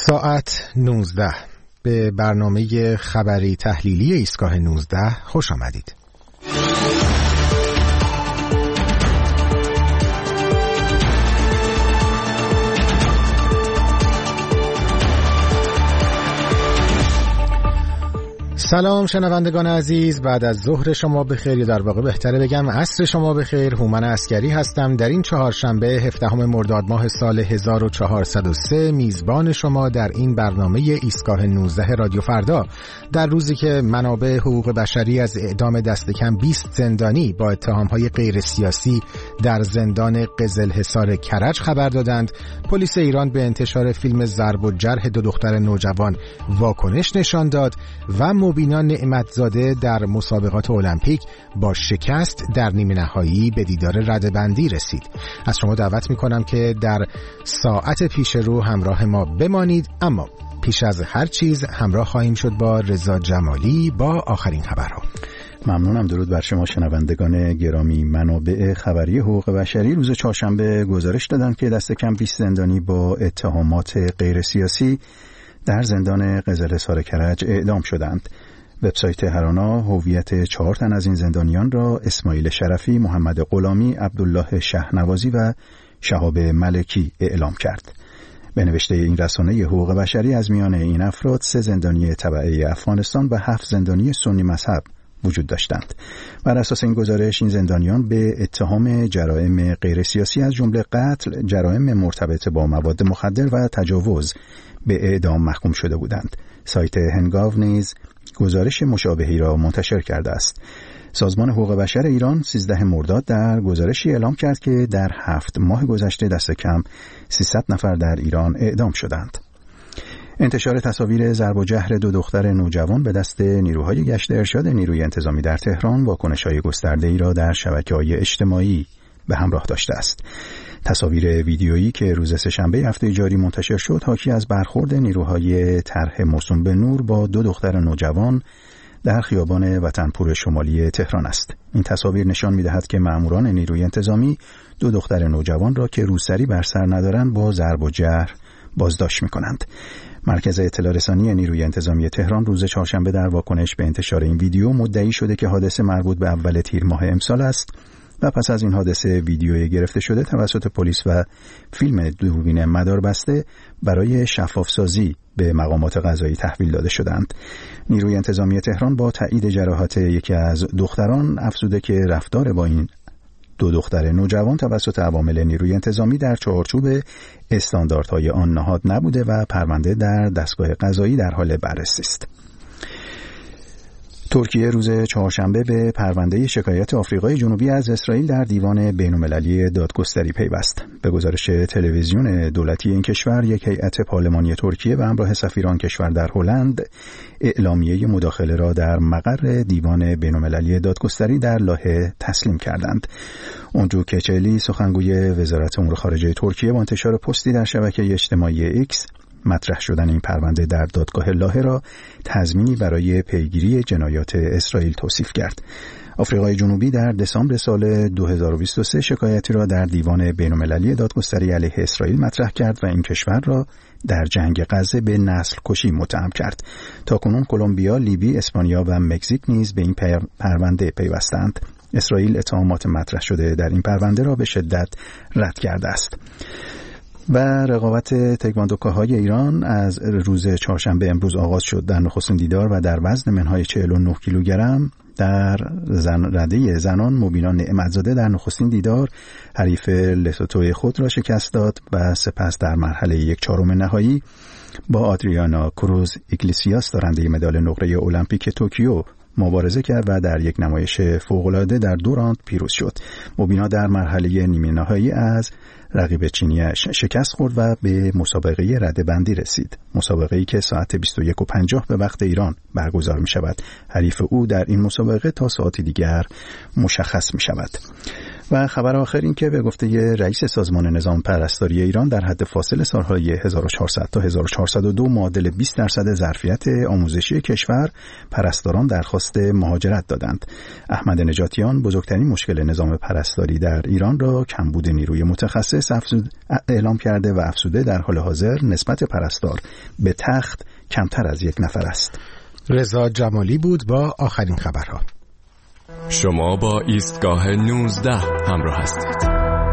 ساعت 19 به برنامه خبری تحلیلی ایستگاه 19 خوش آمدید. سلام شنوندگان عزیز، بعد از ظهر شما بخیر، یا در واقع بهتره بگم عصر شما بخیر. هومن عسگری هستم. در این چهارشنبه 17 مرداد ماه سال 1403 میزبان شما در این برنامه ایستگاه 19 رادیو فردا، در روزی که منابع حقوق بشری از اعدام دست کم 20 زندانی با اتهام‌های غیر سیاسی در زندان قزلحصار کرج خبر دادند. پلیس ایران به انتشار فیلم ضرب و جرح دو دختر نوجوان واکنش نشان داد و مبینا نعمتزاده در مسابقات المپیک با شکست در نیمه نهایی به دیدار رده‌بندی رسید. از شما دعوت می‌کنم که در ساعت پیش رو همراه ما بمانید، اما پیش از هر چیز همراه خواهیم شد با رضا جمالی با آخرین خبرها. ممنونم. درود بر شما شنوندگان گرامی. منابع خبری حقوق بشری روز چهارشنبه گزارش دادند که دست کم 20 زندانی با اتهامات غیر سیاسی در زندان قزلحصار کرج اعدام شدند. وبسایت هرانا هویت 4 تن از این زندانیان را اسماعیل شرفی، محمد غلامی، عبدالله شهنوازی و شهاب ملکی اعلام کرد. به نوشته این رسانه حقوق بشری از میان این افراد 3 زندانی تبعه افغانستان و 7 زندانی سنی مذهب وجود داشتند. بر اساس این گزارش این زندانیان به اتهام جرائم غیر سیاسی از جمله قتل، جرائم مرتبط با مواد مخدر و تجاوز به اعدام محکوم شده بودند. سایت هنگاو نیز گزارش مشابهی را منتشر کرده است. سازمان حقوق بشر ایران 13 مرداد در گزارشی اعلام کرد که در 7 ماه گذشته دست کم 300 نفر در ایران اعدام شدند. انتشار تصاویر ضرب و جرح 2 دختر نوجوان به دست نیروهای گشت ارشاد نیروی انتظامی در تهران واکنش‌های گسترده‌ای را در شبکه‌های اجتماعی به همراه داشته است. تصاویر ویدیویی که روز سه‌شنبه هفته جاری منتشر شد حاکی از برخورد نیروهای طرح موسوم به نور با 2 دختر نوجوان در خیابان وطنپور شمالی تهران است. این تصاویر نشان می‌دهد که مأموران نیروی انتظامی 2 دختر نوجوان را که روسری بر سر ندارند با ضرب و جرح بازداشت می‌کنند. مرکز اطلاع رسانی نیروی انتظامی تهران روز چهارشنبه در واکنش به انتشار این ویدیو مدعی شده که حادثه مربوط به اول تیر ماه امسال است و پس از این حادثه ویدیویی گرفته شده توسط پلیس و فیلم دوربین مداربسته برای شفافسازی به مقامات قضایی تحویل داده شدند. نیروی انتظامی تهران با تایید جراحات یکی از دختران افزوده که رفتار با این 2 دختر نوجوان توسط عوامل نیروی انتظامی در چارچوب استانداردهای آن نهاد نبوده و پرونده در دستگاه قضایی در حال بررسی است. ترکیه روز چهارشنبه به پرونده شکایت آفریقای جنوبی از اسرائیل در دیوان بین‌المللی دادگستری پیوست. به گزارش تلویزیون دولتی این کشور، یک هیئت پارلمانی ترکیه به همراه سفیر آن کشور در هلند اعلامیه مداخله را در مقر دیوان بین‌المللی دادگستری در لاهه تسلیم کردند. اونجو کچلی، سخنگوی وزارت امور خارجه ترکیه، با انتشار پستی در شبکه اجتماعی ایکس مطرح شدن این پرونده در دادگاه لاهه را تضمینی برای پیگیری جنایات اسرائیل توصیف کرد. آفریقای جنوبی در دسامبر سال 2023 شکایتی را در دیوان بین‌المللی دادگستری علیه اسرائیل مطرح کرد و این کشور را در جنگ غزه به نسل کشی متهم کرد. تاکنون کلمبیا، لیبی، اسپانیا و مکزیک نیز به این پرونده پیوستند. اسرائیل اتهامات مطرح شده در این پرونده را به شدت رد کرده است. و رقابت تکواندوکاهای ایران از روز چهارشنبه امروز آغاز شد. در نخستین دیدار و در وزن منهای 49 کیلوگرم در رده زنان مبینا نعمتزاده در نخستین دیدار حریف لسوتو خود را شکست داد و سپس در مرحله 1/4 نهایی با آدریانا کروز ایگلیسیاس دارنده مدال نقره المپیک توکیو مبارزه کرد و در یک نمایش فوق‌العاده در 2 راند پیروز شد. مبینا در مرحله نیمه نهایی از رقیب چینی‌اش شکست خورد و به مسابقه رده‌بندی رسید. مسابقه‌ای که ساعت 21:50 به وقت ایران برگزار می‌شود. حریف او در این مسابقه تا ساعتی دیگر مشخص می‌شود. و خبر آخر این که به گفته رئیس سازمان نظام پرستاری ایران در حد فاصل سالهای 1400 تا 1402 معادل 20% ظرفیت آموزشی کشور پرستاران درخواست مهاجرت دادند. احمد نجاتیان بزرگترین مشکل نظام پرستاری در ایران را کمبود نیروی متخصص اعلام کرده و افزوده در حال حاضر نسبت پرستار به تخت کمتر از 1 نفر است. رضا جمالی بود با آخرین خبرها. شما با ایستگاه 19 همراه هستید.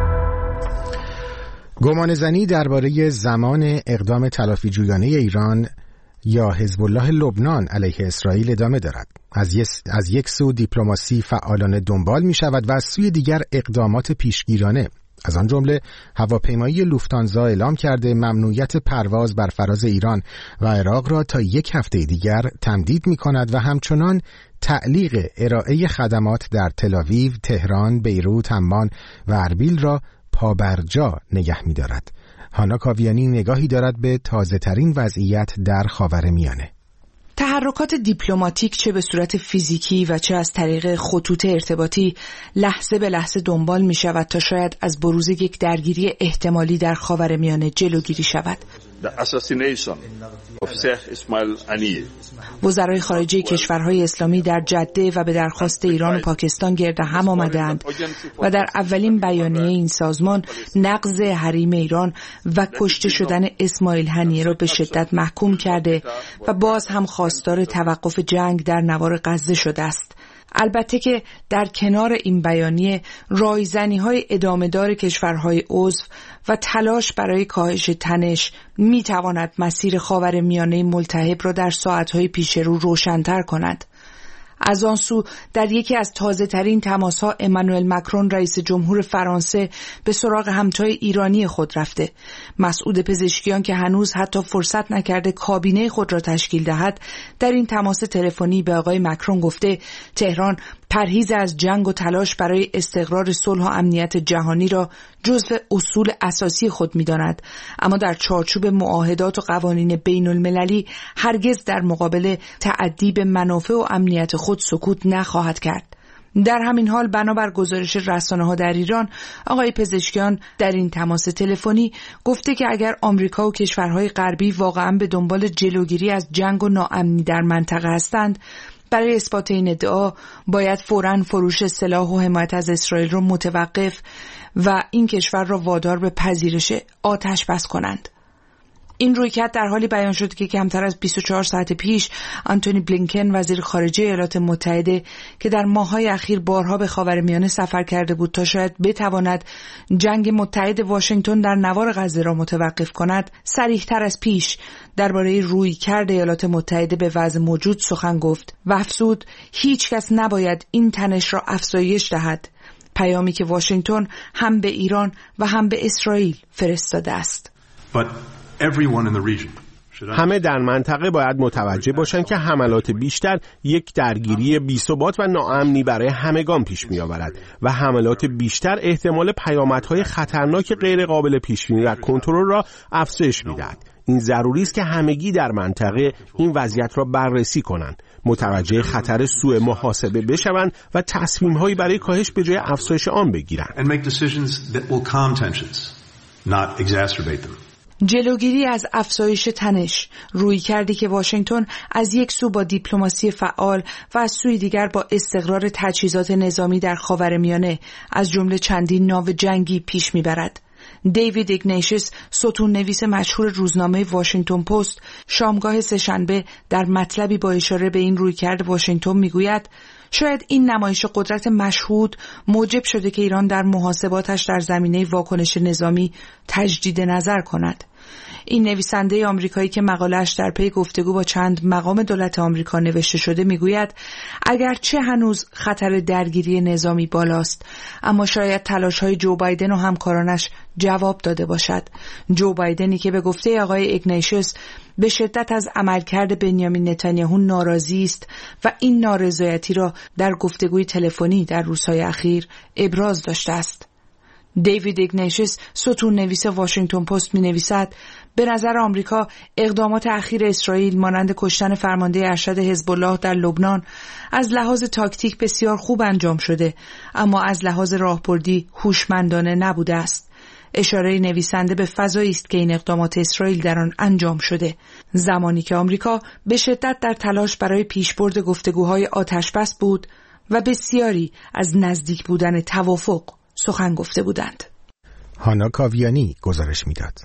گمانه‌زنی درباره زمان اقدام تلافی‌جویانه ایران یا حزب الله لبنان علیه اسرائیل ادامه دارد. از یک سو دیپلماسی فعالانه دنبال می شود و از سوی دیگر اقدامات پیشگیرانه. از آن جمله هواپیمایی لوفتانزا اعلام کرده ممنوعیت پرواز بر فراز ایران و عراق را تا 1 هفته دیگر تمدید می کند و همچنان تعلیق ارائه خدمات در تل‌آویو، تهران، بیروت، عمان و اربیل را پابرجا نگه می دارد. هانا کاویانی نگاهی دارد به تازه ترین وضعیت در خاورمیانه. تحرکات دیپلماتیک چه به صورت فیزیکی و چه از طریق خطوط ارتباطی لحظه به لحظه دنبال می شود تا شاید از بروز یک درگیری احتمالی در خاورمیانه جلوگیری شود. وزرای خارجه کشورهای اسلامی در جده و به درخواست ایران و پاکستان گرد هم آمدند و در اولین بیانیه این سازمان نقض حریم ایران و کشته شدن اسماعیل هنیه را به شدت محکوم کرده و باز هم خواستار توقف جنگ در نوار غزه شده است. البته که در کنار این بیانیه رایزنی‌های ادامه‌دار کشورهای عضو و تلاش برای کاهش تنش می‌تواند مسیر خاورمیانه ملتهب را در ساعت‌های پیش رو روشن‌تر کند. از آن سو در یکی از تازه‌ترین تماس‌ها امانوئل مکرون رئیس جمهور فرانسه به سراغ همتای ایرانی خود رفته. مسعود پزشکیان که هنوز حتی فرصت نکرده کابینه خود را تشکیل دهد در این تماس تلفنی به آقای مکرون گفته تهران پرهیز از جنگ و تلاش برای استقرار صلح و امنیت جهانی را جزو اصول اساسی خود می‌داند، اما در چارچوب معاهدات و قوانین بین‌المللی هرگز در مقابل تعدی به منافع و امنیت خود سکوت نخواهد کرد. در همین حال بنابر گزارش رسانه‌ها در ایران آقای پزشکیان در این تماس تلفنی گفته که اگر آمریکا و کشورهای غربی واقعاً به دنبال جلوگیری از جنگ و ناامنی در منطقه هستند، برای اثبات این ادعا باید فوراً فروش سلاح و حمایت از اسرائیل را متوقف و این کشور را وادار به پذیرش آتش بس کنند. این رویکرد در حالی بیان شد که کمتر از 24 ساعت پیش آنتونی بلینکن وزیر خارجه ایالات متحده که در ماه‌های اخیر بارها به خاورمیانه سفر کرده بود تا شاید بتواند جنگ متحد واشنگتن در نوار غزه را متوقف کند، صریح‌تر از پیش درباره رویکرد ایالات متحده به وضع موجود سخن گفت و افزود هیچ کس نباید این تنش را افزایش دهد، پیامی که واشنگتن هم به ایران و هم به اسرائیل فرستاده است. همه در منطقه باید متوجه باشند که حملات بیشتر یک درگیری بی‌ثبات و ناامنی برای همگان پیش می‌آورد و حملات بیشتر احتمال پیامدهای خطرناک غیر قابل پیش‌بینی و کنترل را افزایش می‌دهد. این ضروری است که همگی در منطقه این وضعیت را بررسی کنند، متوجه خطر سوء محاسبه بشوند و تصمیم‌هایی برای کاهش به جای افزایش آن بگیرند. جلوگیری از افزایش تنش، رویکردی که واشنگتن از یک سو با دیپلماسی فعال و از سوی دیگر با استقرار تجهیزات نظامی در خاورمیانه از جمله چندین ناو جنگی پیش میبرد. دیوید ایگنیشیس، ستون‌نویس مشهور روزنامه واشنگتن پست، شامگاه سه‌شنبه در مطلبی با اشاره به این رویکرد واشنگتن میگوید شاید این نمایش قدرت مشهود موجب شده که ایران در محاسباتش در زمینه واکنش نظامی تجدید نظر کند. این نویسنده آمریکایی که مقاله‌اش در پی گفتگو با چند مقام دولت آمریکا نوشته شده میگوید اگرچه هنوز خطر درگیری نظامی بالاست، اما شاید تلاش‌های جو بایدن و همکارانش جواب داده باشد. جو بایدنی که به گفته آقای ایگنیشیس به شدت از عملکرد بنیامین نتانیاهو ناراضی است و این نارضایتی را در گفتگوی تلفنی در روزهای اخیر ابراز داشته است. دیوید ایگنیشیس، ستون‌نویس واشنگتن پست، می‌نویسد به نظر آمریکا اقدامات اخیر اسرائیل مانند کشتن فرمانده ارشد حزب الله در لبنان از لحاظ تاکتیک بسیار خوب انجام شده، اما از لحاظ راهبردی هوشمندانه نبوده است. اشاره نویسنده به فضایی است که این اقدامات اسرائیل در آن انجام شده، زمانی که آمریکا به شدت در تلاش برای پیشبرد گفتگوهای آتشبس بود و بسیاری از نزدیک بودن توافق سخن گفته بودند. هانا کاویانی گزارش میداد.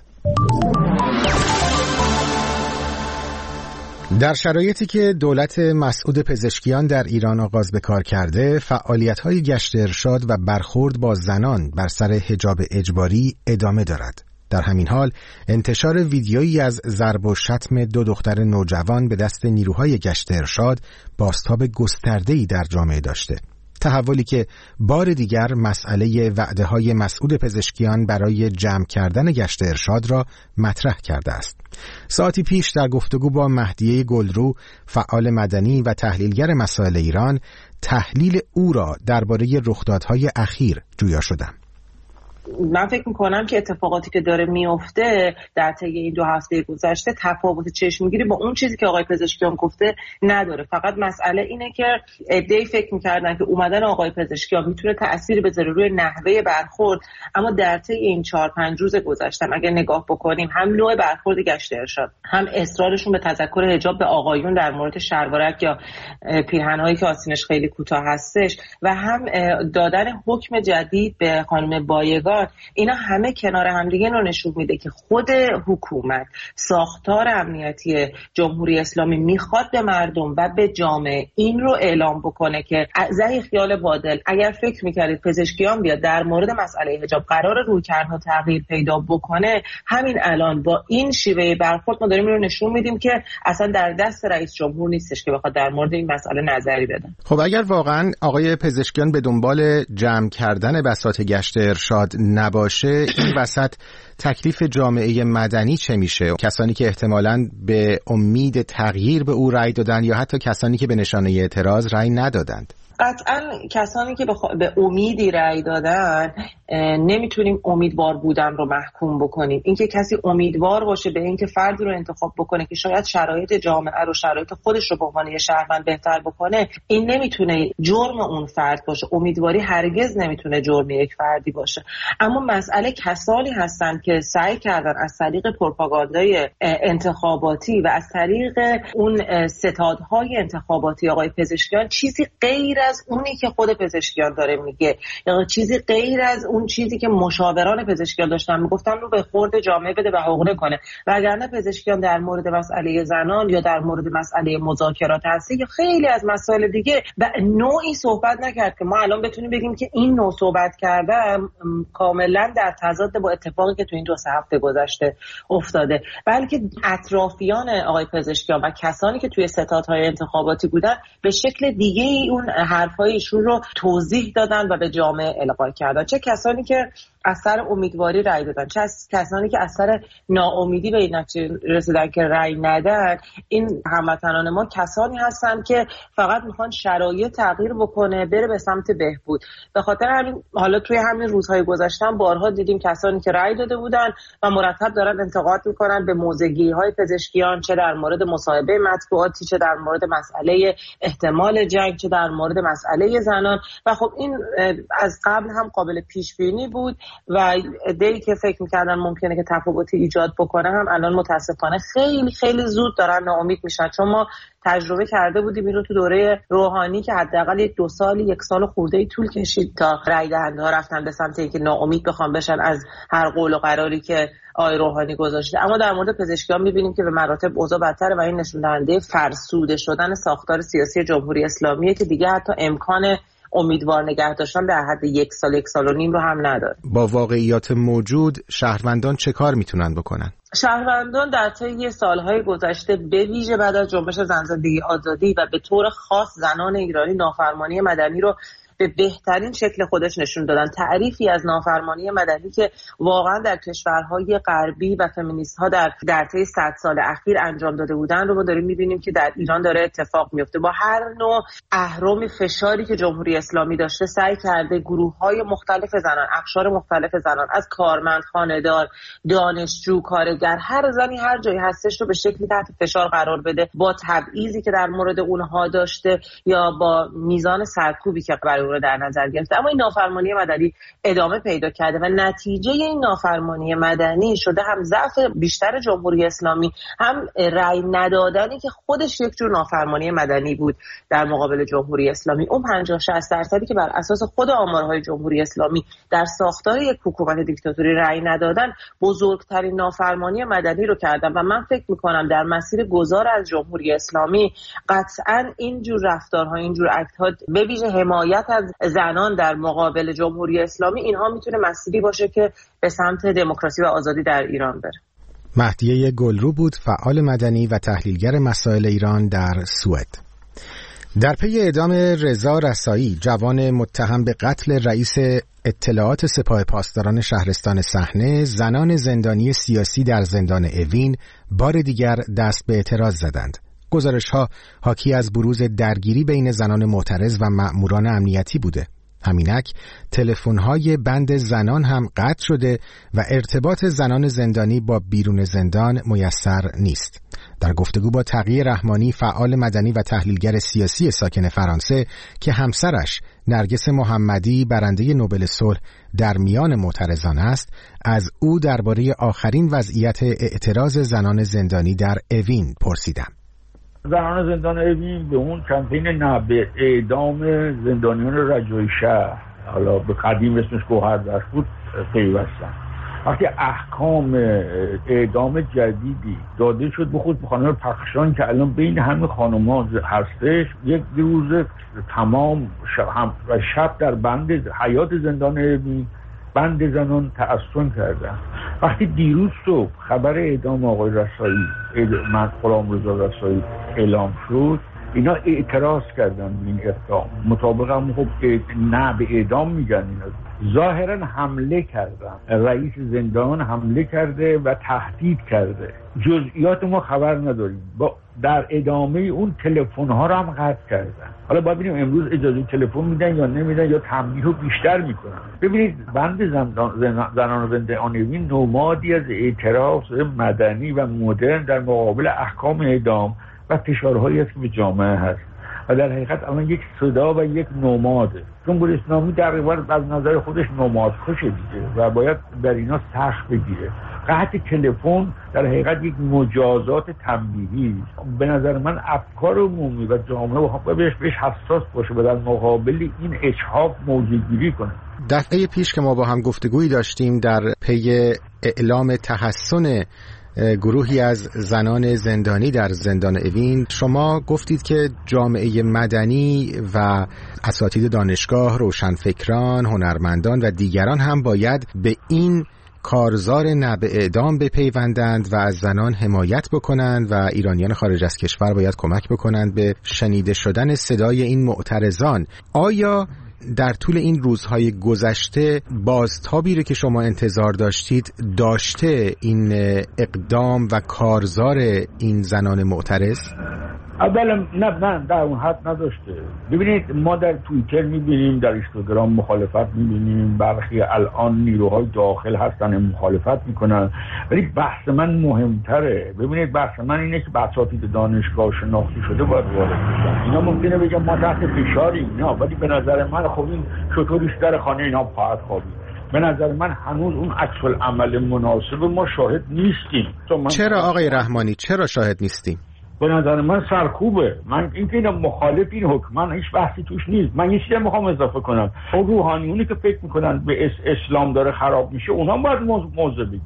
در شرایطی که دولت مسعود پزشکیان در ایران آغاز به کار کرده، فعالیت‌های گشت ارشاد و برخورد با زنان بر سر حجاب اجباری ادامه دارد. در همین حال انتشار ویدیویی از ضرب و شتم 2 دختر نوجوان به دست نیروهای گشت ارشاد بازتاب گسترده‌ای در جامعه داشته. تحولی که بار دیگر مسئله وعده‌های مسعود پزشکیان برای جمع کردن گشت ارشاد را مطرح کرده است. ساعتی پیش در گفتگو با مهدیه گلرو، فعال مدنی و تحلیلگر مسائل ایران، تحلیل او را درباره رخدادهای اخیر جویا شدم. من فکر میکنم که اتفاقاتی که داره میفته در طی این 2 هفته گذشته تفاوت چشمگیری با اون چیزی که آقای پزشکیان گفته نداره. فقط مسئله اینه که عده‌ای فکر میکردن که اومدن آقای پزشکیان میتونه تأثیر بذاره روی نحوه برخورد، اما در طی این 4-5 روز گذشته اگر نگاه بکنیم، هم نوع برخورد گشت ارشاد، هم اصرارشون به تذکر حجاب به آقایون در مورد شلوارک یا پیرهن‌هایی که آستینش خیلی کوتاه هستش و هم دادن حکم جدید به خانم بایگان، اینا همه کنار هم دیگه رو نشون میده که خود حکومت، ساختار امنیتی جمهوری اسلامی میخواد به مردم و به جامعه این رو اعلام بکنه که زی خیال بادل اگر فکر میکردید پزشکیان بیاد در مورد مسئله حجاب قرار رویکردها تغییر پیدا بکنه، همین الان با این شیوه برخورد ما داریم رو نشون میدیم که اصلا در دست رئیس جمهور نیستش که بخواد در مورد این مسئله نظری بده. خب اگر واقعا آقای پزشکیان به دنبال جمع کردن بساط گشت ارشاد نباشه، این وسط تکلیف جامعه مدنی چه میشه؟ کسانی که احتمالاً به امید تغییر به او رأی دادن یا حتی کسانی که به نشانه اعتراض رأی ندادند؟ قطعا کسانی که به امیدی رأی دادن نمیتونیم امیدوار بودن رو محکوم بکنیم. اینکه کسی امیدوار باشه به اینکه فردی رو انتخاب بکنه که شاید شرایط جامعه رو، شرایط خودش رو به عنوان یه شهروند بهتر بکنه، این نمیتونه جرم اون فرد باشه. امیدواری هرگز نمیتونه جرم یک فردی باشه. اما مسئله کسانی هستن که سعی کردن از طریق پروپاگاندای انتخاباتی و از طریق اون ستادهای انتخاباتی آقای پزشکیان چیزی غیر از اونی که خود پزشکیان داره میگه، یا چیزی غیر از اون چیزی که مشاوران پزشکیان داشتن میگفتن رو به خورد جامعه بده و حقوقه کنه. وگرنه پزشکیان در مورد مسئله زنان یا در مورد مسئله مذاکرات هستی یا خیلی از مسائل دیگه به نوعی صحبت نکرد که ما الان بتونیم بگیم که این نوع صحبت کردن کاملا در تضاد با اتفاقی که تو این 2 هفته گذشته افتاده، بلکه اطرافیان آقای پزشکیان و کسانی که توی ستادهای انتخاباتی بودن به شکل دیگه اون حرفای ایشون رو توضیح دادن و به جامعه القا کردن. چه کسانی که از سر امیدواری رأی دادن، چه کسانی که از سر ناامیدی به این نتیجه رسیدن که رأی ندن. این هموطنان ما کسانی هستن که فقط میخوان شرایط تغییر بکنه، بره به سمت بهبود. به خاطر همین حالا توی همین روزهای گذشته بارها دیدیم کسانی که رأی داده بودن و مرتب دارن انتقاد میکنن به موضع‌گیری‌های پزشکیان، چه در مورد مصاحبه مطبوعاتی، چه در مورد مسئله احتمال جنگ، چه در مورد مسئله زنان. و خب این از قبل هم قابل پیش بینی بود و عده‌ای که فکر می‌کردن ممکنه که تفاوتی ایجاد بکنه هم الان متاسفانه خیلی خیلی زود دارن ناامید میشن. چون ما تجربه کرده بودیم این رو تو دوره روحانی که حداقل 2 سال 1 سال خورده‌ای طول کشید تا رای دهنده‌ها رفتن به سمت اینکه ناامید بخوان بشن از هر قول و قراری که آقای روحانی گذاشته. اما در مورد پزشکیان می‌بینیم که به مراتب اوضاع بدتره و این نشون دهنده فرسوده شدن ساختار سیاسی جمهوری اسلامیه که دیگه حتی امکان امیدوار نگه داشتن در حد 1 سال 1 سال و نیم رو هم نداره. با واقعیات موجود شهروندان چه کار میتونن بکنن؟ شهروندان در طی سالهای گذشته به ویژه بعد از جنبش زن زندگی آزادی و به طور خاص زنان ایرانی نافرمانی مدنی رو به بهترین شکل خودش نشون دادن. تعریفی از نافرمانی مدنی که واقعا در کشورهای غربی و فمینیست‌ها در طی 100 سال اخیر انجام داده بودن رو ما داریم می‌بینیم که در ایران داره اتفاق میفته. با هر نوع اهرم فشاری که جمهوری اسلامی داشته سعی کرده گروه‌های مختلف زنان، اقشار مختلف زنان، از کارمند، خانه‌دار، دانشجو، کارگر، هر زنی هر جایی هستش رو به شکلی تحت فشار قرار بده، با تبعیضی که در مورد اونها داشته یا با میزان سرکوبی که برای اون رو در نظر گرفته. اما این نافرمانی مدنی ادامه پیدا کرده و نتیجه این نافرمانی مدنی شده هم ضعف بیشتر جمهوری اسلامی، هم رأی ندادنی که خودش یک جور نافرمانی مدنی بود در مقابل جمهوری اسلامی. اون 50-60% که بر اساس خود آمارهای جمهوری اسلامی در ساختار یک حکومت دیکتاتوری رأی ندادن، بزرگترین نافرمانی مدنی رو کردن و من فکر می‌کنم در مسیر گذار از جمهوری اسلامی قطعاً این جور رفتارها، این جور اکت‌ها، به ویژه حمایت از زنان در مقابل جمهوری اسلامی، اینها میتونه مسیری باشه که به سمت دموکراسی و آزادی در ایران بره. مهدیه گلرو بود، فعال مدنی و تحلیلگر مسائل ایران در سوئد. در پی اعدام رضا رسایی، جوان متهم به قتل رئیس اطلاعات سپاه پاسداران شهرستان صحنه، زنان زندانی سیاسی در زندان اوین بار دیگر دست به اعتراض زدند. گزارش‌ها حاکی از بروز درگیری بین زنان معترض و مأموران امنیتی بوده. همینک تلفن‌های بند زنان هم قطع شده و ارتباط زنان زندانی با بیرون زندان میسر نیست. در گفتگو با تقی رحمانی، فعال مدنی و تحلیلگر سیاسی ساکن فرانسه که همسرش نرگس محمدی برنده نوبل صلح در میان معترضان است، از او درباره آخرین وضعیت اعتراض زنان زندانی در اوین پرسیدم. زنان زندان اوین به اون کمپین نه به اعدام زندانیان رجایی شهر، حالا به قدیم اسمش گوهردشت بود، پیوستن. وقتی احکام اعدام جدیدی داده شد به خود خانم پخشان که الان بین همه خانم‌ها هستش، یک روز تمام شب در بند حیات زندان اوین بند زنان تعصب کردن. وقتی دیروز صبح خبر اعدام آقای رسایی، غلامرضا رسایی اعلام شد، اینا اعتراض کردن به این اقدام. مطابق هم خب نه به اعدام میگن، اینا ظاهرا حمله کردن، رئیس زندان حمله کرده و تهدید کرده. جزئیات ما خبر نداریم. در ادامه اون تلفن ها رو هم قطع کردن. حالا باید ببینیم امروز اجازه تلفن میدن یا نمیدن یا تنبیه رو بیشتر میکنن. ببینید بند زنان زندان اوین نمادی از اعتراض مدنی و مدرن در مقابل احکام اعدام و فشارهایی است که به جامعه هست و در حقیقت الان یک صدا و یک نماده. جمهوری اسلامی در واقع از نظر خودش نماد کشه دیگه و باید در اینا سخت بگیره. قطع تلفن در حقیقت یک مجازات تنبیهی. به نظر من افکار عمومی و جامعه باید بهش حساس باشه و در مقابل این اجحاف موضع‌گیری کنه. دفعه پیش که ما با هم گفتگویی داشتیم در پی اعلام تحسن گروهی از زنان زندانی در زندان اوین، شما گفتید که جامعه مدنی و اساتید دانشگاه، روشنفکران، هنرمندان و دیگران هم باید به این کارزار نه به اعدام بپیوندند و از زنان حمایت بکنند و ایرانیان خارج از کشور باید کمک بکنند به شنیده شدن صدای این معترضان. آیا در طول این روزهای گذشته بازتابی رو که شما انتظار داشتید داشته این اقدام و کارزار این زنان معترض؟ اولا نه در اون حد نداشته. ببینید ما در توییتر میبینیم، در اینستاگرام مخالفت میبینیم، برخی الان نیروهای داخل هستن مخالفت میکنن، ولی بحث من مهمتره. ببینید بحث من اینه که اساتید دانشگاه شناخته شده باید وارد بشن. اینا ممکنه بگن ما تحت فشاریم، نه، ولی به نظر من خب این چطوریش در خانه اینا خواهد خوابید. به نظر من هنوز اون عکس العمل مناسب ما شاهد نیستیم. چرا آقای رحمانی چرا شاهد نیستیم؟ به نظر من سرکوبه. من این که اینا مخالف این حکم، من هیچ بحثی توش نیست. من یه چیزی میخوام اضافه کنم. اون روحانیونی که فکر میکنن به اسلام داره خراب میشه، اونا باید موضع بگیرن.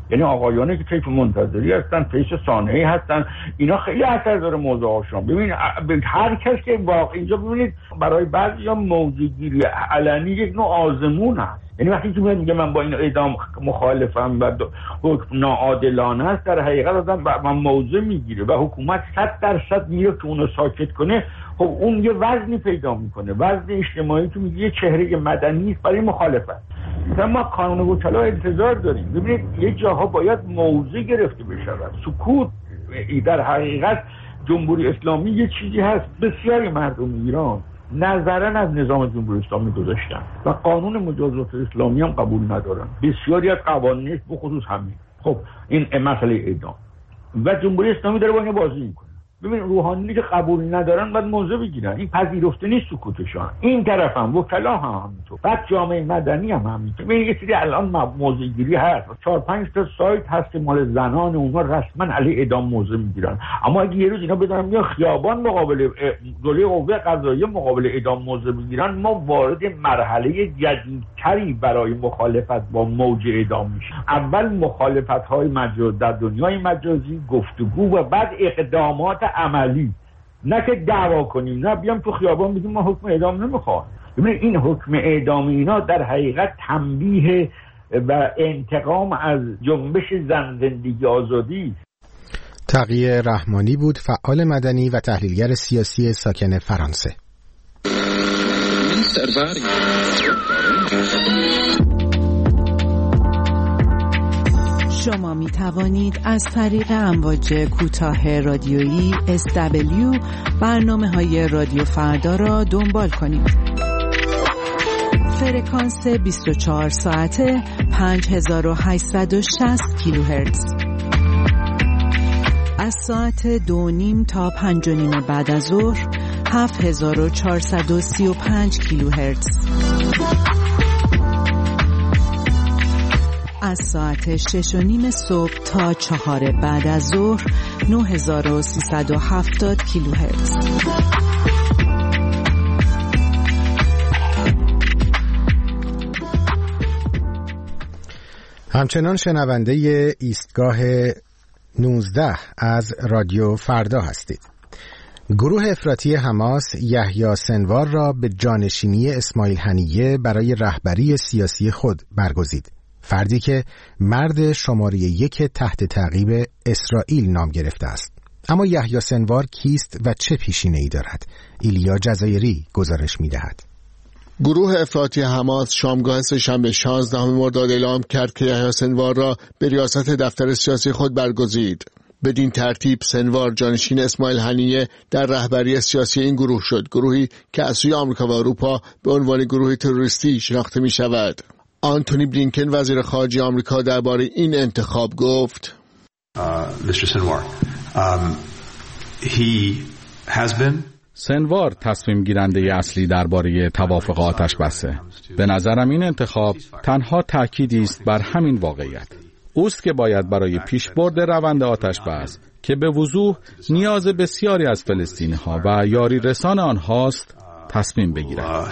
یعنی آقایانی که طیف منتظری هستن، طیف صانعی هستن، اینا خیلی اثر داره موضوعشون. ببین هر کس که واقعا اینجا ببینید برای بعضیا موضوعگیری علنی یک نوع آزمون است. یعنی وقتی که میگه من با این اعدام مخالفم و حکم ناعادلانه است، در حقیقت آدم من موضوع میگیره و حکومت 100% میره که اونو ساکت کنه. خب اون یه وزنی پیدا میکنه، وزن اجتماعی که میگه یه چهره مدنی است برای مخالفت. مثلا ما قانون وکلا انتظار داریم. ببینید یه جاها باید موضع گرفته بشه. سکوت در حقیقت جمهوری اسلامی یه چیزی هست بسیاری مردم ایران نظرن از نظام جمهوری اسلامی گذاشتن و قانون مجازات اسلامی هم قبول ندارن. بسیاری از قوانینش بخصوص همین. خب این مسئله اعدام و جمهوری اسلامی داره با این بازی میکنه. ببین روحانی که قبول ندارن باید موضع بگیرن. این پذیرفته نیست سکوتشان. این طرف هم وکلا هم همینطور، بعد جامعه مدنی هم همینطور. ببین یه سری الان موضع گیری هست، 4-5 تا سایت هست که مال زنان، اونها رسما علی اعدام موضع میگیرن. اما اگه یه روز اینا بدونن میان خیابان مقابل دوله قوه قضاییه مقابل اعدام موضع میگیرن، ما وارد مرحله جدیدتری برای مخالفت با موج اعدام میشیم. اول مخالفت‌های مجاز در دنیای مجازی، گفتگو و بعد اقدامات عملی، نه که دعوا کنیم، نه بیام تو خیابان بگیم ما حکم اعدام نمیخوایم. ببینید این حکم اعدام اینا در حقیقت تنبیه و انتقام از جنبش زن زندگی آزادی. تقی رحمانی بود، فعال مدنی و تحلیلگر سیاسی ساکن فرانسه. شما می توانید از طریق امواج کوتاه رادیویی SW برنامه‌های رادیو فردا را دنبال کنید. فرکانس 24 ساعته 5860 کیلوهرتز. از ساعت 2:30 تا 5:30 بعد از ظهر 7435 کیلوهرتز. از ساعت 6:30 صبح تا 4 بعد از ظهر 9370 کیلوهرتز. همچنان شنونده ایستگاه 19 از رادیو فردا هستید. گروه افراطی حماس یحیی سنوار را به جانشینی اسماعیل هنیه برای رهبری سیاسی خود برگزید. فردی که مرد شماره 1 تحت تعقیب اسرائیل نام گرفته است. اما یحیی سنوار کیست و چه پیشینه‌ای دارد؟ ایلیا جزایری گزارش می‌دهد. گروه افراطی حماس شامگاه سه‌شنبه 16 مرداد اعلام کرد که یحیی سنوار را به ریاست دفتر سیاسی خود برگزید. بدین ترتیب سنوار جانشین اسماعیل هنیه در رهبری سیاسی این گروه شد، گروهی که از سوی آمریکا و اروپا به عنوان گروه تروریستی شناخته می شود. آنتونی بلینکن وزیر خارجه آمریکا درباره این انتخاب گفت: سنوار تصمیم گیرنده اصلی درباره توافق آتش بسه. به نظرم این انتخاب تنها تأکیدی است بر همین واقعیت. اوست که باید برای پیشبرد روند آتش بس که به وضوح نیاز بسیاری از فلسطینی‌ها و یاری رسان آنهاست تصمیم بگیرد.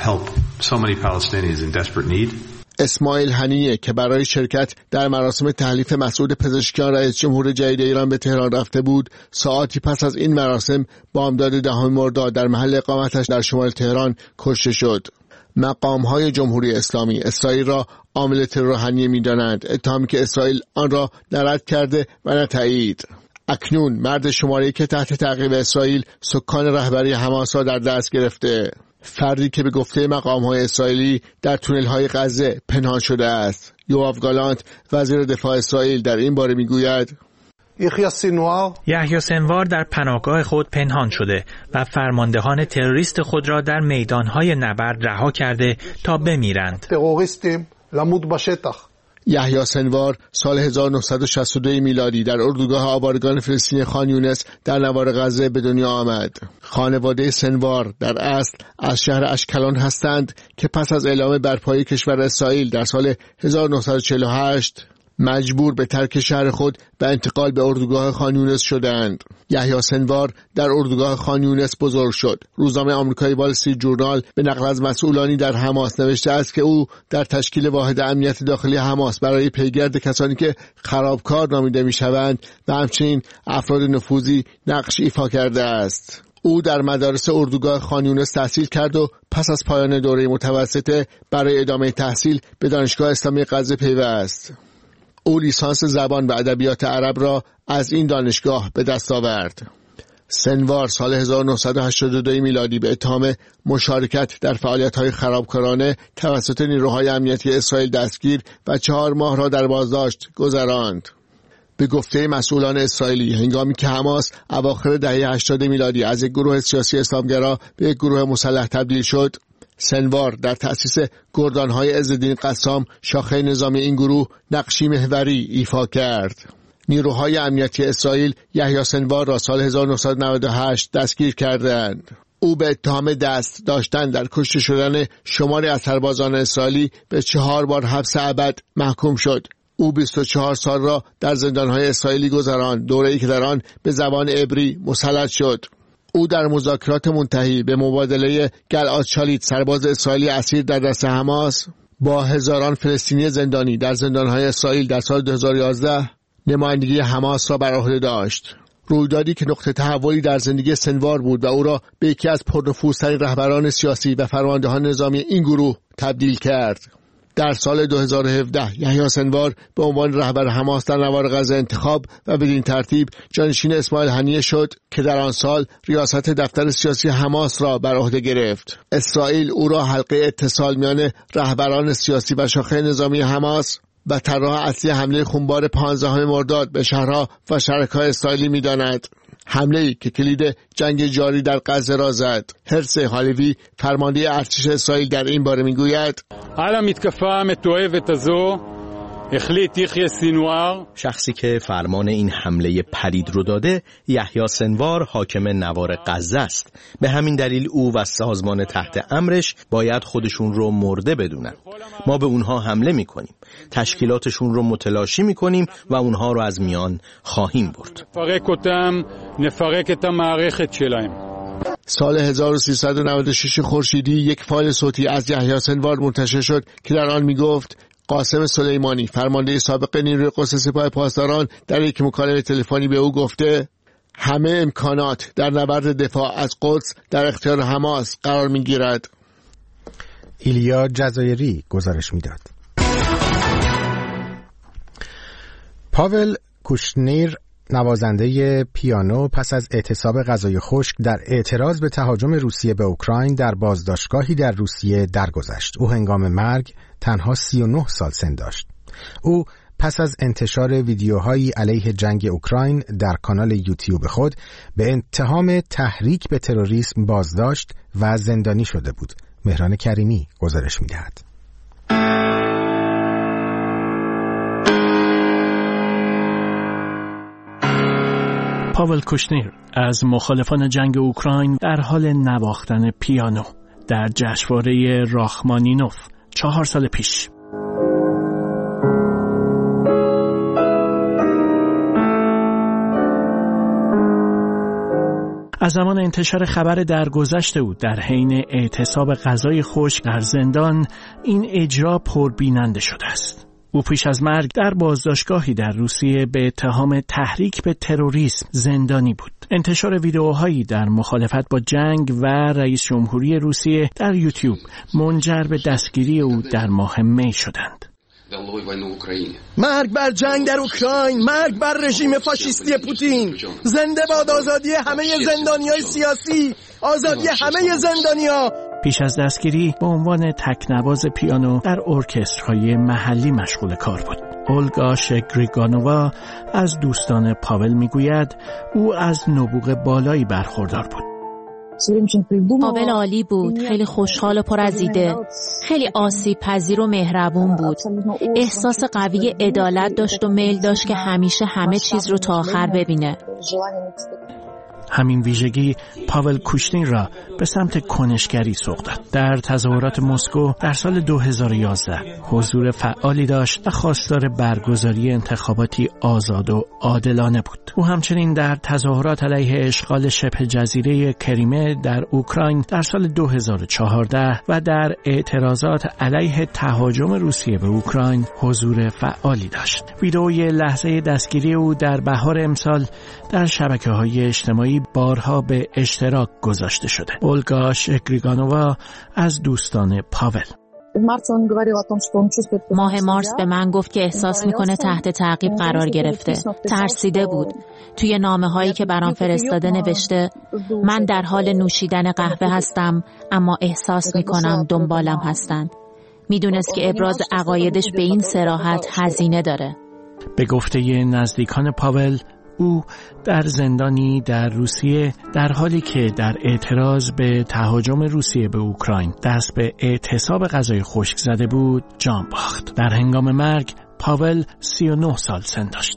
اسماعیل هنیه که برای شرکت در مراسم تحلیف مسعود پزشکیان رئیس جمهور جدید ایران به تهران رفته بود، ساعتی پس از این مراسم بامداد 10 مرداد در محل اقامتش در شمال تهران کشته شد. مقام‌های جمهوری اسلامی اسرائیل را عامل ترور هنیه می‌دانند، اتهامی که اسرائیل آن را نه رد کرده و نه تایید. اکنون مرد شماره که تحت تعقیب اسرائیل سکان رهبری حماس را در دست گرفته، فردی که به گفته مقام‌های اسرائیلی در تونل‌های غزه پنهان شده است. یوآف گالانت وزیر دفاع اسرائیل در این باره می‌گوید: یحیی سنوار در پناهگاه خود پنهان شده و فرماندهان تروریست خود را در میدان‌های نبرد رها کرده تا بمیرند. یحیی سنوار سال 1962 میلادی در اردوگاه آوارگان فلسطینی خان یونس در نوار غزه به دنیا آمد. خانواده سنوار در اصل از شهر اشکلان هستند که پس از اعلام برپایی کشور اسرائیل در سال 1948 مجبور به ترک شهر خود و انتقال به اردوگاه خان یونس شدند. یحیی سنوار در اردوگاه خان یونس بزرگ شد. روزنامه آمریکایی وال استریت جورنال به نقل از مسئولانی در حماس نوشته است که او در تشکیل واحد امنیت داخلی حماس برای پیگرد کسانی که خرابکار نامیده میشوند و همچنین افراد نفوذی نقش ایفا کرده است. او در مدارس اردوگاه خان یونس تحصیل کرد و پس از پایان دوره متوسطه برای ادامه تحصیل به دانشگاه اسلامی غزه پیوست. او لیسانس زبان و ادبیات عرب را از این دانشگاه به دست آورد. سنوار سال 1982 میلادی به اتهام مشارکت در فعالیت‌های خرابکارانه توسط نیروهای امنیتی اسرائیل دستگیر و 4 ماه را در بازداشت گذراند. به گفته مسئولان اسرائیلی، هنگامی که حماس اواخر دهه 80 میلادی از یک گروه سیاسی اسلامگرا به یک گروه مسلح تبدیل شد، سنوار در تأسیس گردانهای عزالدین قسام شاخه نظامی این گروه نقشی محوری ایفا کرد. نیروهای امنیتی اسرائیل یحیی سنوار را سال 1998 دستگیر کردند. او به اتهام دست داشتن در کشته شدن شماری از سربازان اسرائیلی به 4 بار حبس ابد محکوم شد. او 24 سال را در زندانهای اسرائیلی گذراند، دوره‌ای که در آن به زبان عبری مسلط شد. او در مذاکرات منتهی به مبادله گلعاد شالیت، سرباز اسرائیلی اسیر در دست حماس، با هزاران فلسطینی زندانی در زندانهای اسرائیل در سال 2011 نمایندگی حماس را بر عهده داشت. رویدادی که نقطه تحولی در زندگی سنوار بود و او را به یکی از پرنفوذترین رهبران سیاسی و فرماندهان نظامی این گروه تبدیل کرد. در سال 2017 یحیی سنوار به عنوان رهبر حماس در نوار غزه انتخاب و بدین ترتیب جانشین اسماعیل هنیه شد که در آن سال ریاست دفتر سیاسی حماس را بر عهده گرفت. اسرائیل او را حلقه اتصال میان رهبران سیاسی و شاخه نظامی حماس و طراح اصلی حمله خونبار 15 مرداد به شهرها و شرکای اسرائیلی می‌داند. حمله‌ای که کلید جنگ جاری در غزه را زد. هرسه هالیوی فرمانده ارتش اسرائیل در این باره میگوید: شخصی که فرمان این حمله پلید رو داده یحیی سنوار حاکم نوار غزه است. به همین دلیل او و سازمان تحت امرش باید خودشون رو مرده بدونن. ما به اونها حمله میکنیم، تشکیلاتشون رو متلاشی میکنیم و اونها رو از میان خواهیم برد. سال 1396 خورشیدی یک فایل صوتی از یحیی سنوار منتشر شد که در آن میگفت قاسم سلیمانی، فرمانده سابق نیروی قدس سپاه پاسداران، در یک مکالمه تلفنی به او گفته همه امکانات در نبرد دفاع از قدس در اختیار حماس قرار میگیرد. ایلیا جزایری گزارش میداد. پاول کوشنیر، نوازنده پیانو، پس از اعتصاب غذای خشک در اعتراض به تهاجم روسیه به اوکراین در بازداشتگاهی در روسیه درگذشت. او هنگام مرگ تنها 39 سال سن داشت. او پس از انتشار ویدیوهایی علیه جنگ اوکراین در کانال یوتیوب خود به اتهام تحریک به تروریسم بازداشت و زندانی شده بود. مهران کریمی گزارش می‌دهد. پاول کوشنیر از مخالفان جنگ اوکراین در حال نواختن پیانو در جشنواره راخمانینوف 4 سال پیش. از زمان انتشار خبر درگذشت او در حین اعتصاب غذای خشک در زندان، این اجرا پربیننده شده است. او پیش از مرگ در بازداشتگاهی در روسیه به اتهام تحریک به تروریسم زندانی بود. انتشار ویدئوهایی در مخالفت با جنگ و رئیس جمهوری روسیه در یوتیوب منجر به دستگیری او در ماه می شدند. مرگ بر جنگ در اوکراین، مرگ بر رژیم فاشیستی پوتین، زنده باد آزادی همه زندانیای سیاسی، آزادی همه زندانیا. پیش از دستگیری به عنوان تکنواز پیانو در ارکسترهای محلی مشغول کار بود. اولگا شگریگانووا از دوستان پاول میگوید او از نبوغ بالایی برخوردار بود. پاول عالی بود، خیلی خوشحال و پر از ایده، خیلی آسیب پذیر و مهربون بود، احساس قوی عدالت داشت و میل داشت که همیشه همه چیز رو تا آخر ببینه. همین ویژگی پاول کوشنیر را به سمت کنشگری سوق داد. در تظاهرات مسکو در سال 2011 حضور فعالی داشت و خواستار برگزاری انتخاباتی آزاد و عادلانه بود. او همچنین در تظاهرات علیه اشغال شبه جزیره کریمه در اوکراین در سال 2014 و در اعتراضات علیه تهاجم روسیه به اوکراین حضور فعالی داشت. ویدئوی لحظه دستگیری او در بهار امسال در شبکه‌های اجتماعی بارها به اشتراک گذاشته شده. اولگا شکریگانووا از دوستان پاول: ماه مارس به من گفت که احساس میکنه تحت تعقیب قرار گرفته. ترسیده بود. توی نامه‌هایی که برام فرستاده نوشته من در حال نوشیدن قهوه هستم اما احساس میکنم دنبالم هستند. میدونست که ابراز عقایدش به این صراحت هزینه داره. به گفته نزدیکان پاول، او در زندانی در روسیه در حالی که در اعتراض به تهاجم روسیه به اوکراین دست به اعتصاب غذای خشک زده بود جان باخت. در هنگام مرگ پاول 39 سال سن داشت.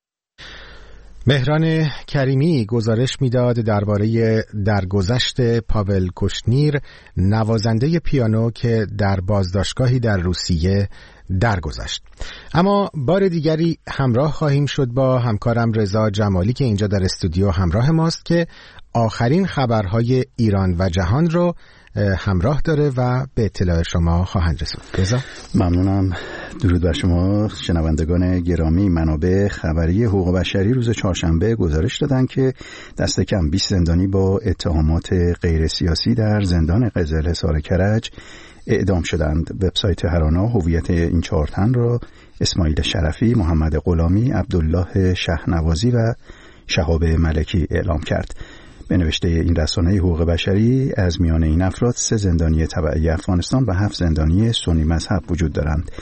مهران کریمی گزارش میداد درباره درگذشت پاول کوشنیر، نوازنده پیانو که در بازداشتگاهی در روسیه درگذشت. اما بار دیگری همراه خواهیم شد با همکارم رضا جمالی که اینجا در استودیو همراه ماست که آخرین خبرهای ایران و جهان رو همراه داره و به اطلاع شما خواهند رسوند. رضا، ممنونم. درود بر شما شنوندگان گرامی. منابع خبری حقوق بشری روز چهارشنبه گزارش دادند که دست کم 20 زندانی با اتهامات غیر سیاسی در زندان قزل حصار کرج اعدام شدند. وبسایت هرانا هویت این 4 تن را اسماعیل شرفی، محمد غلامی، عبدالله شهنوازی و شهاب ملکی اعلام کرد. به نوشته این رسانه حقوق بشری از میان این افراد 3 زندانی تبعی افغانستان و 7 زندانی سنی مذهب وجود دارند.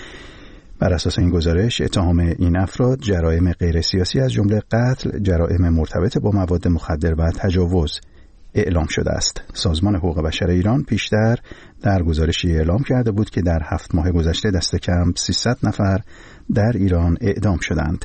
بر اساس این گزارش اتهام این افراد جرایم غیر سیاسی از جمله قتل، جرایم مرتبط با مواد مخدر و تجاوز اعلام شده است. سازمان حقوق بشر ایران پیشتر در گزارشی اعلام کرده بود که در 7 ماه گذشته دست کم 300 نفر در ایران اعدام شدند.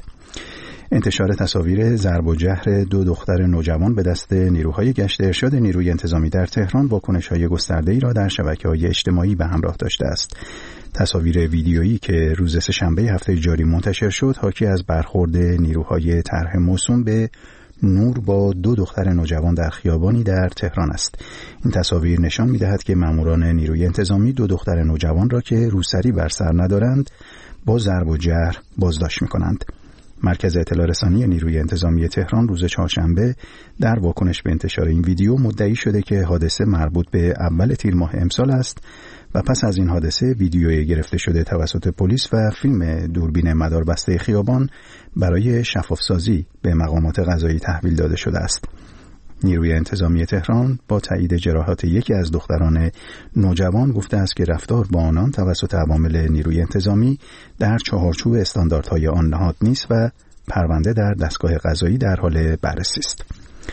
انتشار تصاویر ضرب و جرح 2 دختر نوجوان به دست نیروهای گشت ارشاد نیروی انتظامی در تهران واکنش‌های گسترده‌ای را در شبکه‌های اجتماعی به همراه داشته است. تصاویر ویدیویی که روز سه‌شنبه هفته جاری منتشر شد حاکی از برخورد نیروهای طرح موسوم به نور با 2 دختر نوجوان در خیابانی در تهران است. این تصاویر نشان می‌دهد که ماموران نیروی انتظامی 2 دختر نوجوان را که روسری بر سر ندارند با ضرب و جرح بازداشت می‌کنند. مرکز اطلاع رسانی نیروی انتظامی تهران روز چهارشنبه در واکنش به انتشار این ویدیو مدعی شده که حادثه مربوط به اول تیر ماه امسال است و پس از این حادثه ویدیویی گرفته شده توسط پلیس و فیلم دوربین مداربسته خیابان برای شفافسازی به مقامات قضایی تحویل داده شده است. نیروی انتظامی تهران با تایید جراحات یکی از دختران نوجوان گفته است که رفتار با آنان توسط عوامل نیروی انتظامی در چهارچوب استانداردهای آن نهاد نیست و پرونده در دستگاه قضایی در حال بررسی است.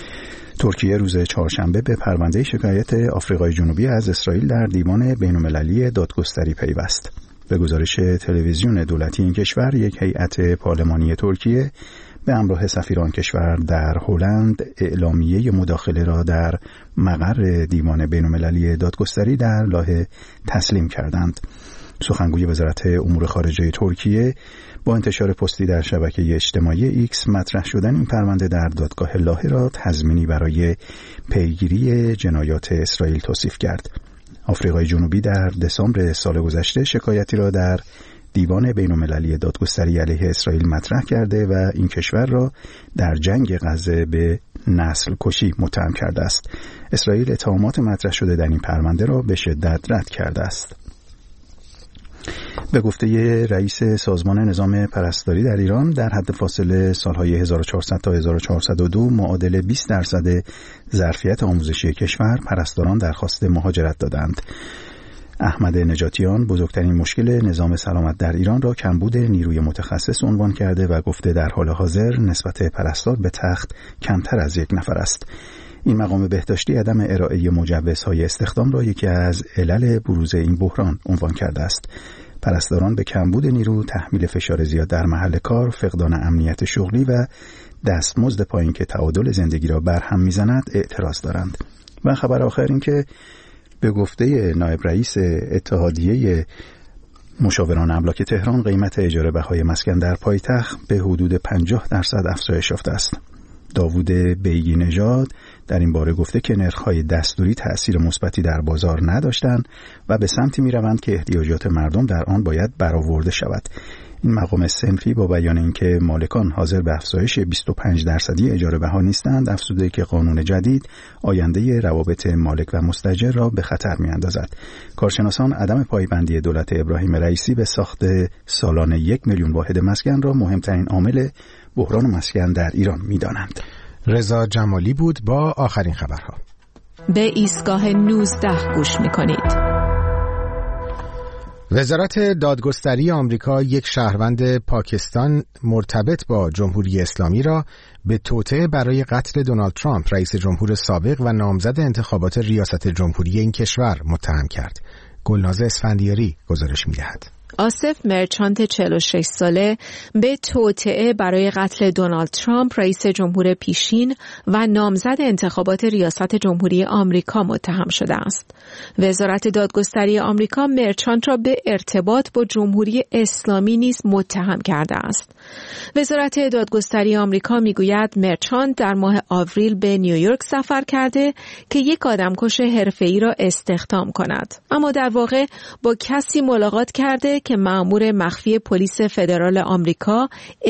ترکیه روز چهارشنبه به پرونده شکایت آفریقای جنوبی از اسرائیل در دیوان بین‌المللی دادگستری پیوست. به گزارش تلویزیون دولتی این کشور، یک هیئت پارلمانی ترکیه به همراه سفیران کشور در هلند اعلامیه مداخله را در مقر دیوان بین‌المللی دادگستری در لاهه تسلیم کردند. سخنگوی وزارت امور خارجه ترکیه با انتشار پستی در شبکه اجتماعی ایکس مطرح شدن این پرونده در دادگاه لاهه را تضمینی برای پیگیری جنایات اسرائیل توصیف کرد. آفریقای جنوبی در دسامبر سال گذشته شکایتی را در دیوان بین‌المللی دادگستری علیه اسرائیل مطرح کرده و این کشور را در جنگ غزه به نسل کشی متهم کرده است. اسرائیل اتهامات مطرح شده در این پرونده را به شدت رد کرده است. به گفته رئیس سازمان نظام پرستاری در ایران، در حد فاصله سالهای 1400 تا 1402 معادل 20% ظرفیت آموزشی کشور پرستاران درخواست مهاجرت دادند. احمد نجاتیان بزرگترین مشکل نظام سلامت در ایران را کمبود نیروی متخصص عنوان کرده و گفته در حال حاضر نسبت پرستار به تخت کمتر از 1 نفر است. این مقام بهداشتی عدم ارائه مجوزهای استخدام را یکی از علل بروز این بحران عنوان کرده است. پرستاران به کمبود نیرو، تحمیل فشار زیاد در محل کار، فقدان امنیت شغلی و دستمزد پایین که تعادل زندگی را برهم می‌زند اعتراض دارند. و خبر آخر این که به گفته نایب رئیس اتحادیه مشاوران املاک تهران، قیمت اجاره بهای مسکن در پایتخت به حدود 50% افزایش یافته است. داوود بیگی نژاد در این باره گفته که نرخ‌های دستوری تأثیر مثبتی در بازار نداشتند و به سمتی می‌روند که احتیاجات مردم در آن باید برآورده شود. این مقام صنفی با بیان اینکه مالکان حاضر به افزایش 25% اجاره بها نیستند، افزوده که قانون جدید آینده روابط مالک و مستاجر را به خطر می‌اندازد. کارشناسان عدم پایبندی دولت ابراهیم رئیسی به ساخت سالانه 1 میلیون واحد مسکن را مهمترین عامل بحران مسکن در ایران می‌دانند. رضا جمالی بود با آخرین خبرها. به ایستگاه 19 گوش می‌کنید. وزارت دادگستری آمریکا یک شهروند پاکستان مرتبط با جمهوری اسلامی را به توطئه برای قتل دونالد ترامپ رئیس جمهور سابق و نامزد انتخابات ریاست جمهوری این کشور متهم کرد. گلناز اسفندیاری گزارش می‌دهد. آصف مرچانت 46 ساله به توطئه برای قتل دونالد ترامپ رئیس جمهور پیشین و نامزد انتخابات ریاست جمهوری آمریکا متهم شده است. وزارت دادگستری آمریکا مرچانت را به ارتباط با جمهوری اسلامی نیز متهم کرده است. وزارت دادگستری آمریکا میگوید مرچانت در ماه آوریل به نیویورک سفر کرده که یک آدمکش حرفه‌ای را استخدام کند، اما در واقع با کسی ملاقات کرده که مأمور مخفی پلیس فدرال آمریکا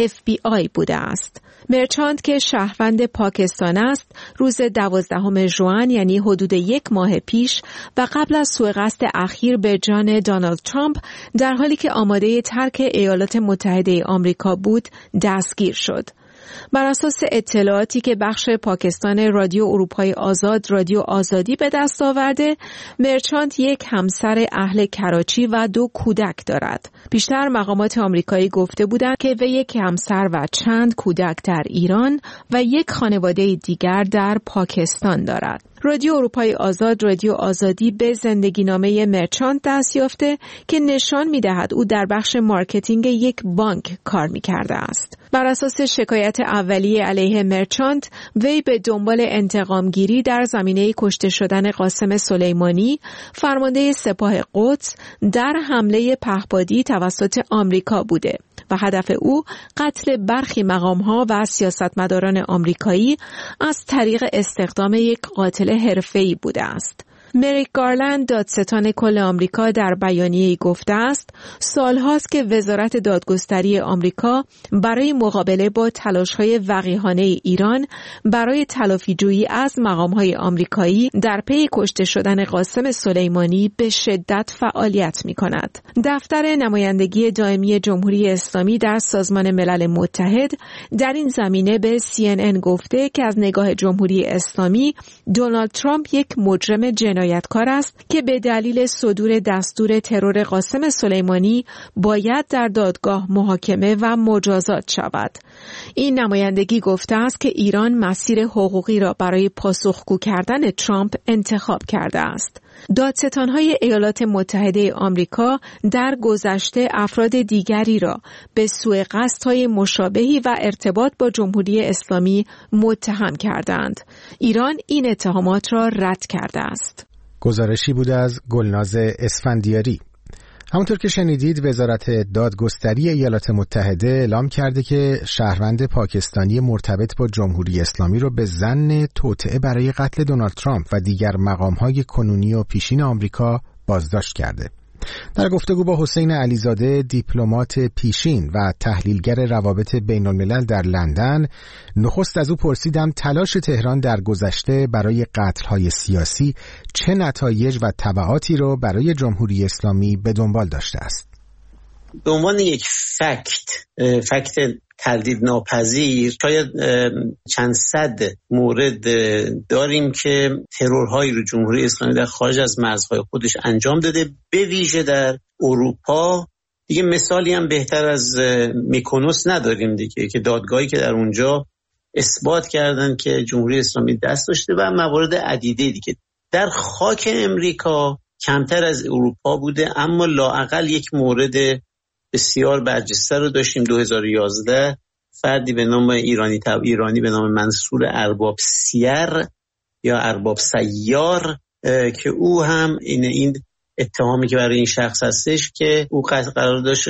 FBI بوده است. مرچانت که شهروند پاکستان است، روز 12 ژوئن یعنی حدود 1 ماه پیش و قبل از سوءقصد اخیر به جان دونالد ترامپ در حالی که آماده ترک ایالات متحده آمریکا بود دستگیر شد. بر اساس اطلاعاتی که بخش پاکستان رادیو اروپای آزاد رادیو آزادی به دست آورده، مرچانت یک همسر اهل کراچی و 2 کودک دارد. بیشتر مقامات آمریکایی گفته بودند که وی یک همسر و چند کودک در ایران و یک خانواده دیگر در پاکستان دارد. رادیو اروپای آزاد رادیو آزادی به زندگینامه مرچانت دست یافته که نشان می‌دهد او در بخش مارکتینگ یک بانک کار می‌کرده است. بر اساس شکایت اولیه علیه مرچانت، وی به دنبال انتقامگیری در زمینه کشته شدن قاسم سلیمانی، فرمانده سپاه قدس، در حمله پهپادی توسط آمریکا بوده و هدف او قتل برخی مقام‌ها و سیاستمداران آمریکایی از طریق استخدام یک قاتل حرفه‌ای بوده است. مریک گارلند دادستان کل آمریکا در بیانیه‌ای گفته است سالهاست که وزارت دادگستری آمریکا برای مقابله با تلاش‌های وقیحانه ایران برای تلافی‌جویی از مقام‌های آمریکایی در پی کشته شدن قاسم سلیمانی به شدت فعالیت می‌کند. دفتر نمایندگی دائمی جمهوری اسلامی در سازمان ملل متحد در این زمینه به CNN گفته که از نگاه جمهوری اسلامی دونالد ترامپ یک مجرم جنایتکار است که به دلیل صدور دستور ترور قاسم سلیمانی باید در دادگاه محاکمه و مجازات شود. این نمایندگی گفته است که ایران مسیر حقوقی را برای پاسخگو کردن ترامپ انتخاب کرده است. دادستان‌های ایالات متحده آمریکا در گذشته افراد دیگری را به سوء قصدهای مشابهی و ارتباط با جمهوری اسلامی متهم کردند. ایران این اتهامات را رد کرده است. گزارشی بود از گلناز اسفندیاری. همونطور که شنیدید وزارت دادگستری ایالات متحده اعلام کرده که شهروند پاکستانی مرتبط با جمهوری اسلامی رو به ظن توطئه برای قتل دونالد ترامپ و دیگر مقام‌های کنونی و پیشین آمریکا بازداشت کرده. در گفتگو با حسین علیزاده دیپلمات پیشین و تحلیلگر روابط بین الملل در لندن، نخست از او پرسیدم تلاش تهران در گذشته برای قتل‌های سیاسی چه نتایج و تبعاتی را برای جمهوری اسلامی به دنبال داشته است. به عنوان یک فکت تردید ناپذیر شاید چند صد مورد داریم که ترورهایی رو جمهوری اسلامی در خارج از مرزهای خودش انجام داده، به ویژه در اروپا. دیگه مثالی هم بهتر از میکونوس نداریم دیگه، که دادگاهی که در اونجا اثبات کردن که جمهوری اسلامی دست داشته و موارد عدیده دیگه. در خاک امریکا کمتر از اروپا بوده، اما لااقل یک مورد بسیار برجسته رو داشتیم. 2011 فردی به نام ایرانی به نام منصور ارباب سیر یا ارباب سیار که او هم این اتهامی که برای این شخص هستش که او قرار داشت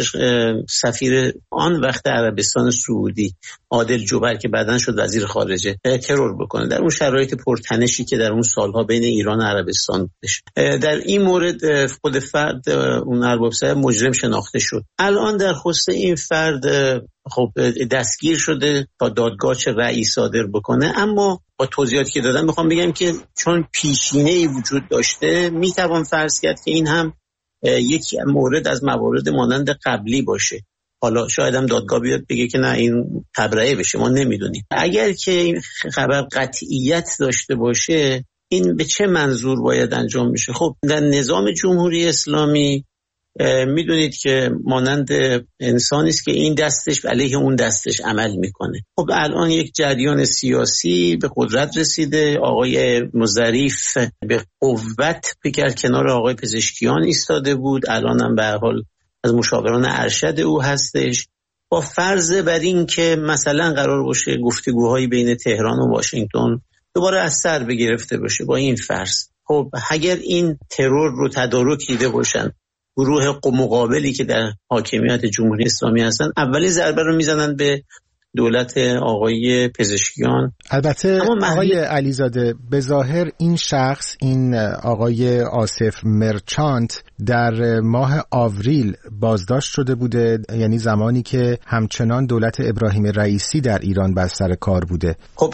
سفیر آن وقت عربستان سعودی عادل جبر که بعداً شد وزیر خارجه ترور بکنه در اون شرایط پرتنشی که در اون سالها بین ایران و عربستان بودش. در این مورد خود فرد اون ارباب سیار مجرم شناخته شد. الان درخواست این فرد خب دستگیر شده تا دادگاه چه رأی صادر بکنه، اما با توضیحاتی که دادم میخوام بگم که چون پیشینه‌ای وجود داشته میتوان فرض کرد که این هم یک مورد از موارد مانند قبلی باشه. حالا شاید هم دادگاه بیاد بگه که نه این تبرئه بشه، ما نمیدونیم. اگر که این خبر قطعیت داشته باشه این به چه منظور باید انجام میشه؟ خب در نظام جمهوری اسلامی میدونید که مانند انسانی است که این دستش علیه اون دستش عمل میکنه. خب الان یک جریان سیاسی به قدرت رسیده، آقای مظریف به قوت پیکر کنار آقای پزشکیان ایستاده بود، الان هم به هر حال از مشاوران ارشد او هستش، با فرض بر این که مثلا قرار باشه گفتگوهایی بین تهران و واشنگتن دوباره از سر بگرفته باشه. با این فرض خب اگر این ترور رو تدارک دیده باشن گروه مقابلی که در حاکمیت جمهوری اسلامی هستن، اولی ضربه رو میزنن به دولت آقای پزشکیان. البته آقای علیزاده به ظاهر این شخص، این آقای آصف مرچانت، در ماه آوریل بازداشت شده بوده، یعنی زمانی که همچنان دولت ابراهیم رئیسی در ایران بر سر کار بوده. خب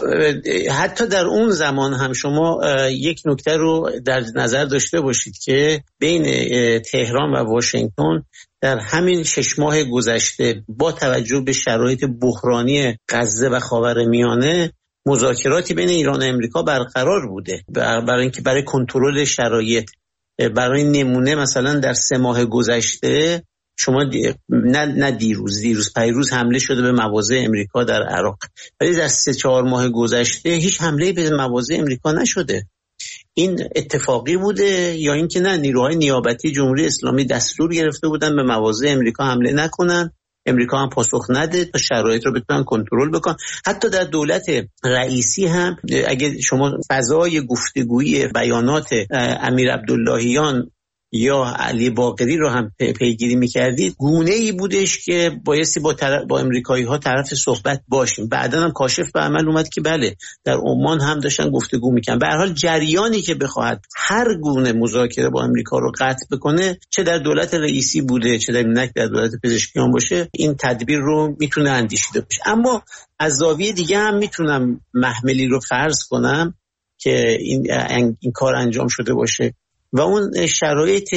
حتی در اون زمان هم شما یک نکته رو در نظر داشته باشید که بین تهران و واشنگتن در همین 6 ماه گذشته با توجه به شرایط بحرانی غزه و خاورمیانه مذاکراتی بین ایران و امریکا برقرار بوده برای اینکه برای کنترل شرایط. برای نمونه مثلا در 3 ماه گذشته شما نه دیروز پیروز حمله شده به مواضع امریکا در عراق، ولی در 3-4 ماه گذشته هیچ حمله به مواضع امریکا نشده. این اتفاقی بوده یا اینکه نه نیروهای نیابتی جمهوری اسلامی دستور گرفته بودن به مواضع امریکا حمله نکنن، امریکا هم پاسخ نده تا شرایط رو بتونن کنترل بکنن. حتی در دولت رئیسی هم اگه شما فضای گفتگویی بیانات امیر عبداللهیان یا علی باقری رو هم پیگیری می‌کردید، گونه‌ای بودش که بایستی با امریکایی‌ها طرف صحبت باشیم. بعداً هم کاشف به عمل اومد که بله در عمان هم داشتن گفتگو می‌کردن. به هر حال جریانی که بخواهد هر گونه مذاکره با امریکا رو قطع بکنه، چه در دولت رئیسی بوده چه در دولت پزشکیان باشه، این تدبیر رو میتونه اندیشیده باشه. اما از زاویه دیگه هم میتونم محملی رو فرض کنم که این کار انجام شده باشه و اون شرایط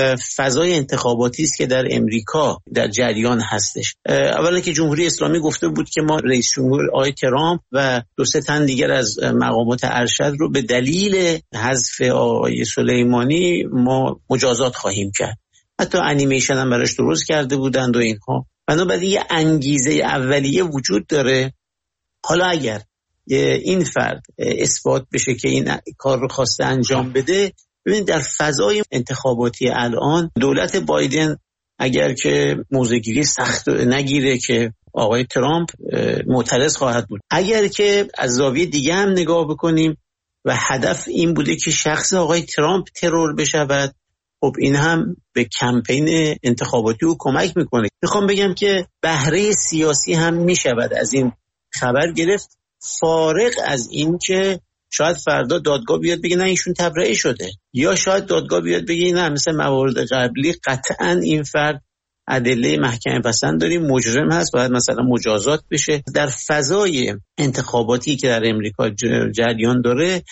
فضای انتخاباتی است که در امریکا در جریان هستش. اولا که جمهوری اسلامی گفته بود که ما رئیس جمهور آقای ترامپ و 2-3 تن دیگر از مقامات ارشد رو به دلیل حذف آقای سلیمانی ما مجازات خواهیم کرد. حتی انیمیشن هم براش درست کرده بودند و اینها. بنابراین یه انگیزه اولیه وجود داره. حالا اگر این فرد اثبات بشه که این کار رو خواسته انجام بده، ببین در فضای انتخاباتی الان دولت بایدن اگر که موضع‌گیری سخت نگیره که آقای ترامپ معترض خواهد بود. اگر که از زاویه دیگه هم نگاه بکنیم و هدف این بوده که شخص آقای ترامپ ترور بشود، خب این هم به کمپین انتخاباتی او کمک میکنه. میخوام بگم که بهره سیاسی هم میشود از این خبر گرفت، فارغ از این که شاید فردا دادگاه بیاد بگه نه ایشون تبرئه شده، یا شاید دادگاه بیاد بگه نه مثل موارد قبلی قطعاً این فرد ادله محکمه پسند داریم، مجرم هست، باید مثلا مجازات بشه. در فضای انتخاباتی که در امریکا جریان داره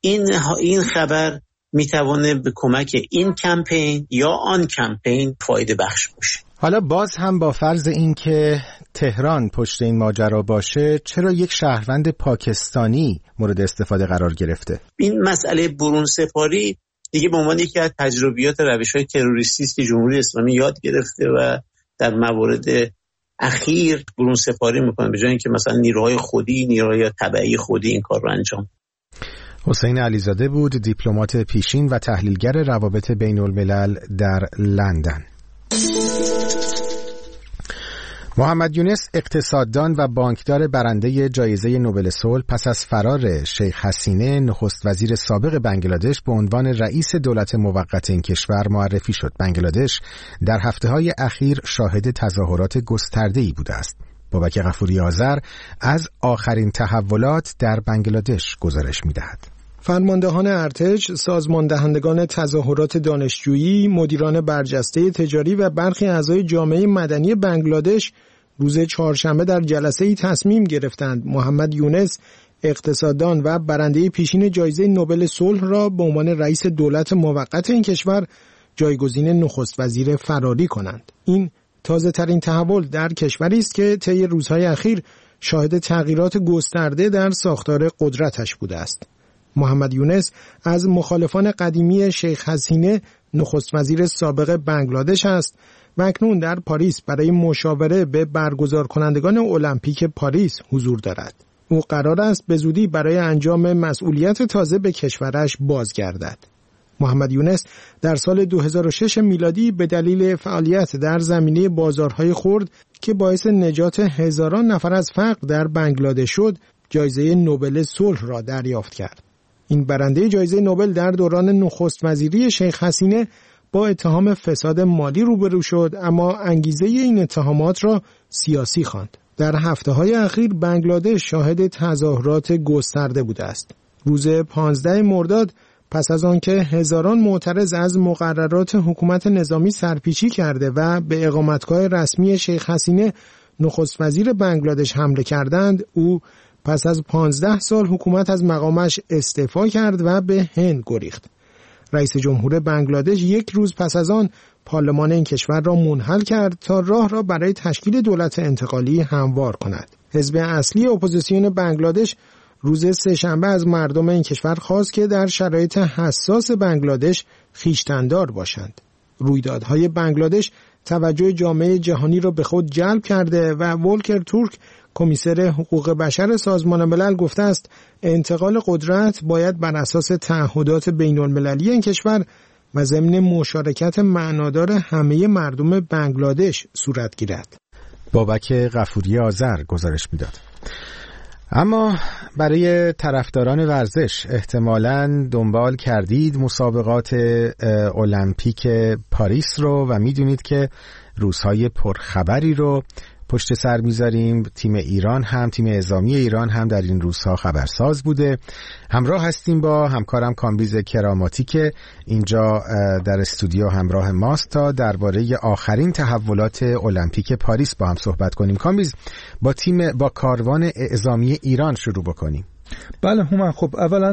این خبر میتونه به کمک این کمپین یا آن کمپین فایده بخش باشه. حالا باز هم با فرض این که تهران پشت این ماجرا باشه، چرا یک شهروند پاکستانی مورد استفاده قرار گرفته؟ این مسئله برون سپاری دیگه به عنوان یکی از تجربیات روش‌های تروریستی است که جمهوری اسلامی یاد گرفته و در موارد اخیر برون سپاری میکنه به جای اینکه مثلا نیروهای خودی، نیروهای تبعی خودی این کار رو انجام. حسین علیزاده بود، دیپلمات پیشین و تحلیلگر روابط بین الملل در لندن. محمد یونس، اقتصاددان و بانکدار برنده جایزه نوبل صلح، پس از فرار شیخ حسینه نخست وزیر سابق بنگلادش به عنوان رئیس دولت موقت این کشور معرفی شد. بنگلادش در هفته‌های اخیر شاهد تظاهرات گسترده‌ای بوده است. بابک غفوری آذر از آخرین تحولات در بنگلادش گزارش می‌دهد. فرماندهان ارتش، سازمان دهندگان تظاهرات دانشجویی، مدیران برجسته تجاری و برخی اعضای جامعه مدنی بنگلادش روز چهارشنبه در جلسه‌ای تصمیم گرفتند محمد یونس، اقتصاددان و برنده پیشین جایزه نوبل صلح را به عنوان رئیس دولت موقت این کشور جایگزین نخست وزیر فراری کنند. این تازه ترین تحول در کشوری است که طی روزهای اخیر شاهد تغییرات گسترده در ساختار قدرتش بوده است. محمد یونس از مخالفان قدیمی شیخ حسینه نخست وزیر سابق بنگلادش است و اکنون در پاریس برای مشاوره به برگزار کنندگان المپیک پاریس حضور دارد. او قرار است به زودی برای انجام مسئولیت تازه به کشورش بازگردد. محمد یونس در سال 2006 میلادی به دلیل فعالیت در زمینه بازارهای خرد که باعث نجات هزاران نفر از فقر در بنگلادش شد، جایزه نوبل صلح را دریافت کرد. این برنده جایزه نوبل در دوران نخست وزیری شیخ حسینه با اتهام فساد مالی روبرو شد، اما انگیزه این اتهامات را سیاسی خواند. در هفته‌های اخیر بنگلادش شاهد تظاهرات گسترده بوده است. روز 15 مرداد پس از آنکه هزاران معترض از مقررات حکومت نظامی سرپیچی کرده و به اقامتگاه رسمی شیخ حسینه نخست وزیر بنگلادش حمله کردند، او پس از 15 سال حکومت از مقامش استعفا کرد و به هند گریخت. رئیس جمهور بنگلادش یک روز پس از آن پارلمان این کشور را منحل کرد تا راه را برای تشکیل دولت انتقالی هموار کند. حزب اصلی اپوزیسیون بنگلادش روز سه‌شنبه از مردم این کشور خواست که در شرایط حساس بنگلادش خویشتن‌دار باشند. رویدادهای بنگلادش توجه جامعه جهانی را به خود جلب کرده و ولکر تورک، کمیسر حقوق بشر سازمان ملل، گفته است انتقال قدرت باید بر اساس تعهدات بین‌المللی این کشور و ضمن مشارکت معنادار همه مردم بنگلادش صورت گیرد. بابک غفوری آذر گزارش می‌داد. اما برای طرفداران ورزش احتمالاً دنبال کردید مسابقات المپیک پاریس رو و میدونید که روزهای پرخبری رو پشت سر میذاریم. تیم ایران هم، تیم اعزامی ایران هم در این روزها خبرساز بوده. همراه هستیم با همکارم کامبیز کراماتی که اینجا در استودیو همراه ماست تا درباره آخرین تحولات المپیک پاریس با هم صحبت کنیم. کامبیز، با کاروان اعزامی ایران شروع بکنیم. بله هومن، خب اولا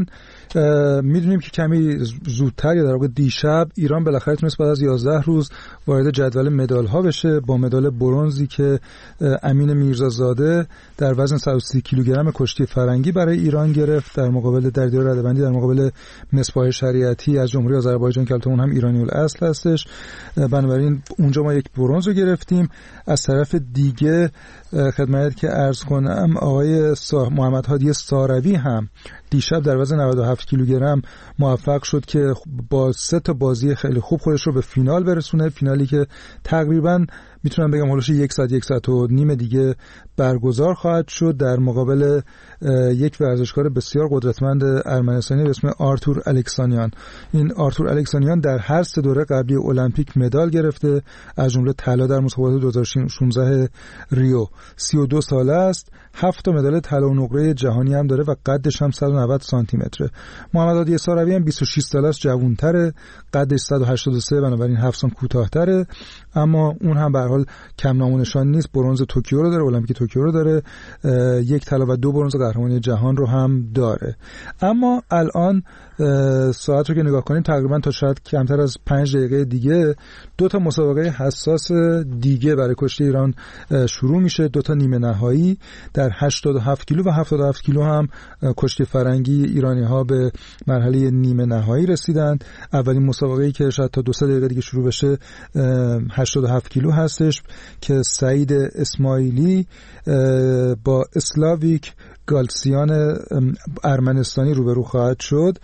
میدونیم که کمی زودتر یا در واقع دیشب ایران بالاخره تونست بعد از 11 روز وارد جدول مدال ها بشه با مدال برنزی که امین میرزازاده در وزن 130 کیلوگرم کشتی فرنگی برای ایران گرفت در مقابل در دیار رده‌بندی در مقابل مصباح شریعتی از جمهوری آذربایجان که البته اون هم ایرانی الاصل هستش. بنابراین اونجا ما یک برنز رو گرفتیم. از طرف دیگه خدمت که عرض کنم آقای محمد هادی ساروی هم دیشب در وزن 97 کیلوگرم موفق شد که با 3 تا بازی خیلی خوب خودش رو به فینال برسونه. فینالی که تقریباً میتونم بگم هولوش 1 ساعت و نیم دیگه برگزار خواهد شد در مقابل یک ورزشکار بسیار قدرتمند ارمنستانی به اسم آرتور الکسانیان. این آرتور الکسانیان در هر 3 دوره قبلی المپیک مدال گرفته، از جمله طلا در مسابقات 2016 ریو. 32 ساله است، 7 تا مدال طلا و نقره جهانی هم داره و قدش هم 190 سانتی متره. محمد هادی ساروی هم 26 ساله است، جوان‌تره، قدش 183، بنابراین 7 سانتی کوتاه‌تره، اما اون هم به هر حال کم نام و نشان نیست. برنز توکیو رو داره، المپیک توکیو رو داره، 1 طلا و 2 برنز قهرمانی جهان رو هم داره. اما الان ساعت رو که نگاه کنیم تقریبا تا شاید کمتر از 5 دقیقه دیگه 2 تا مسابقه حساس دیگه برای کشتی ایران شروع میشه. 2 تا نیمه نهایی در 87 کیلو و 77 کیلو هم کشتی فرنگی ایرانی ها به مرحله نیمه نهایی رسیدند. اولین مسابقه‌ای که شاید تا 2-3 دقیقه دیگه شروع بشه 87 کیلو هستش که سعید اسماعیلی با اسلاویک گالسیان ارمنستانی روبرو خواهد شد.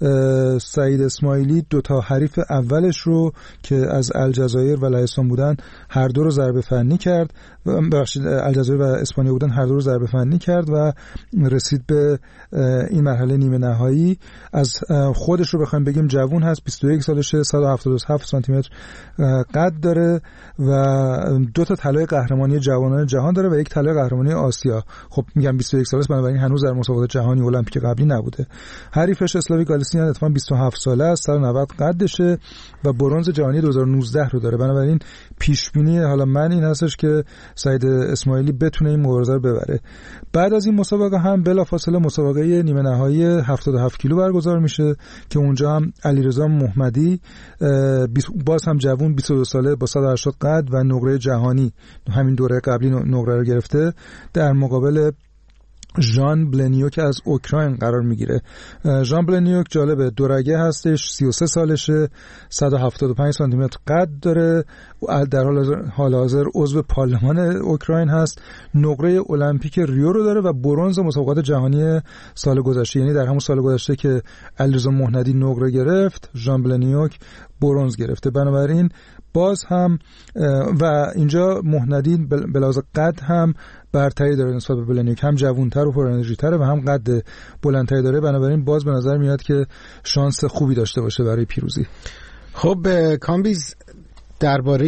سعید اسماعیلی 2 حریف اولش رو که از الجزایر و لهستان بودن هر دو رو ضربه فنی کرد، الجزایر و اسپانیا بودن هر دو رو ضربه فنی کرد و رسید به این مرحله نیمه نهایی. از خودش رو بخوایم بگیم جوون هست، 21 سالشه، 177 سانتی متر قد داره و 2 طلای قهرمانی جوانان جهان داره و 1 طلای قهرمانی آسیا. خب میگم 21 ساله است، بنابراین هنوز در مسابقات جهانی المپیک قبلی نبوده. حریفش اسلاوی گالسیان اتفاقا 27 ساله است، 190 قدشه و برنز جهانی 2019 رو داره. بنابراین پیش بینی حالا من این هستش که سعید اسماعیلی بتونه این مبارزه رو ببره. بعد از این مسابقه هم بلافاصله مسابقه نیمه نهایی 77 کیلو برگزار میشه که اونجا هم علیرضا محمدی باز هم جوون 22 ساله با 180 قد و نقره جهانی همین دوره قبلی نقره رو گرفته در مقابل ژان بلنیوک از اوکراین قرار میگیره. ژان بلنیوک جالبه، دورگه هستش، 33 سالشه، 175 سانتی متر قد داره، در حال حاضر عضو پارلمان اوکراین هست، نقره المپیک ریو رو داره و برنز مسابقات جهانی سال گذشته، یعنی در همون سال گذشته که علیرضا مهندی نقره گرفت، ژان بلنیوک برنز گرفته. بنابراین باز هم و اینجا مهندی به لحاظ قد هم برتری داره نسبت به بلنیوک، هم جوان‌تر و پر انرژی تره و هم قد بلندتری داره. بنابراین باز به نظر میاد که شانس خوبی داشته باشه برای پیروزی. خب کامبیز، درباره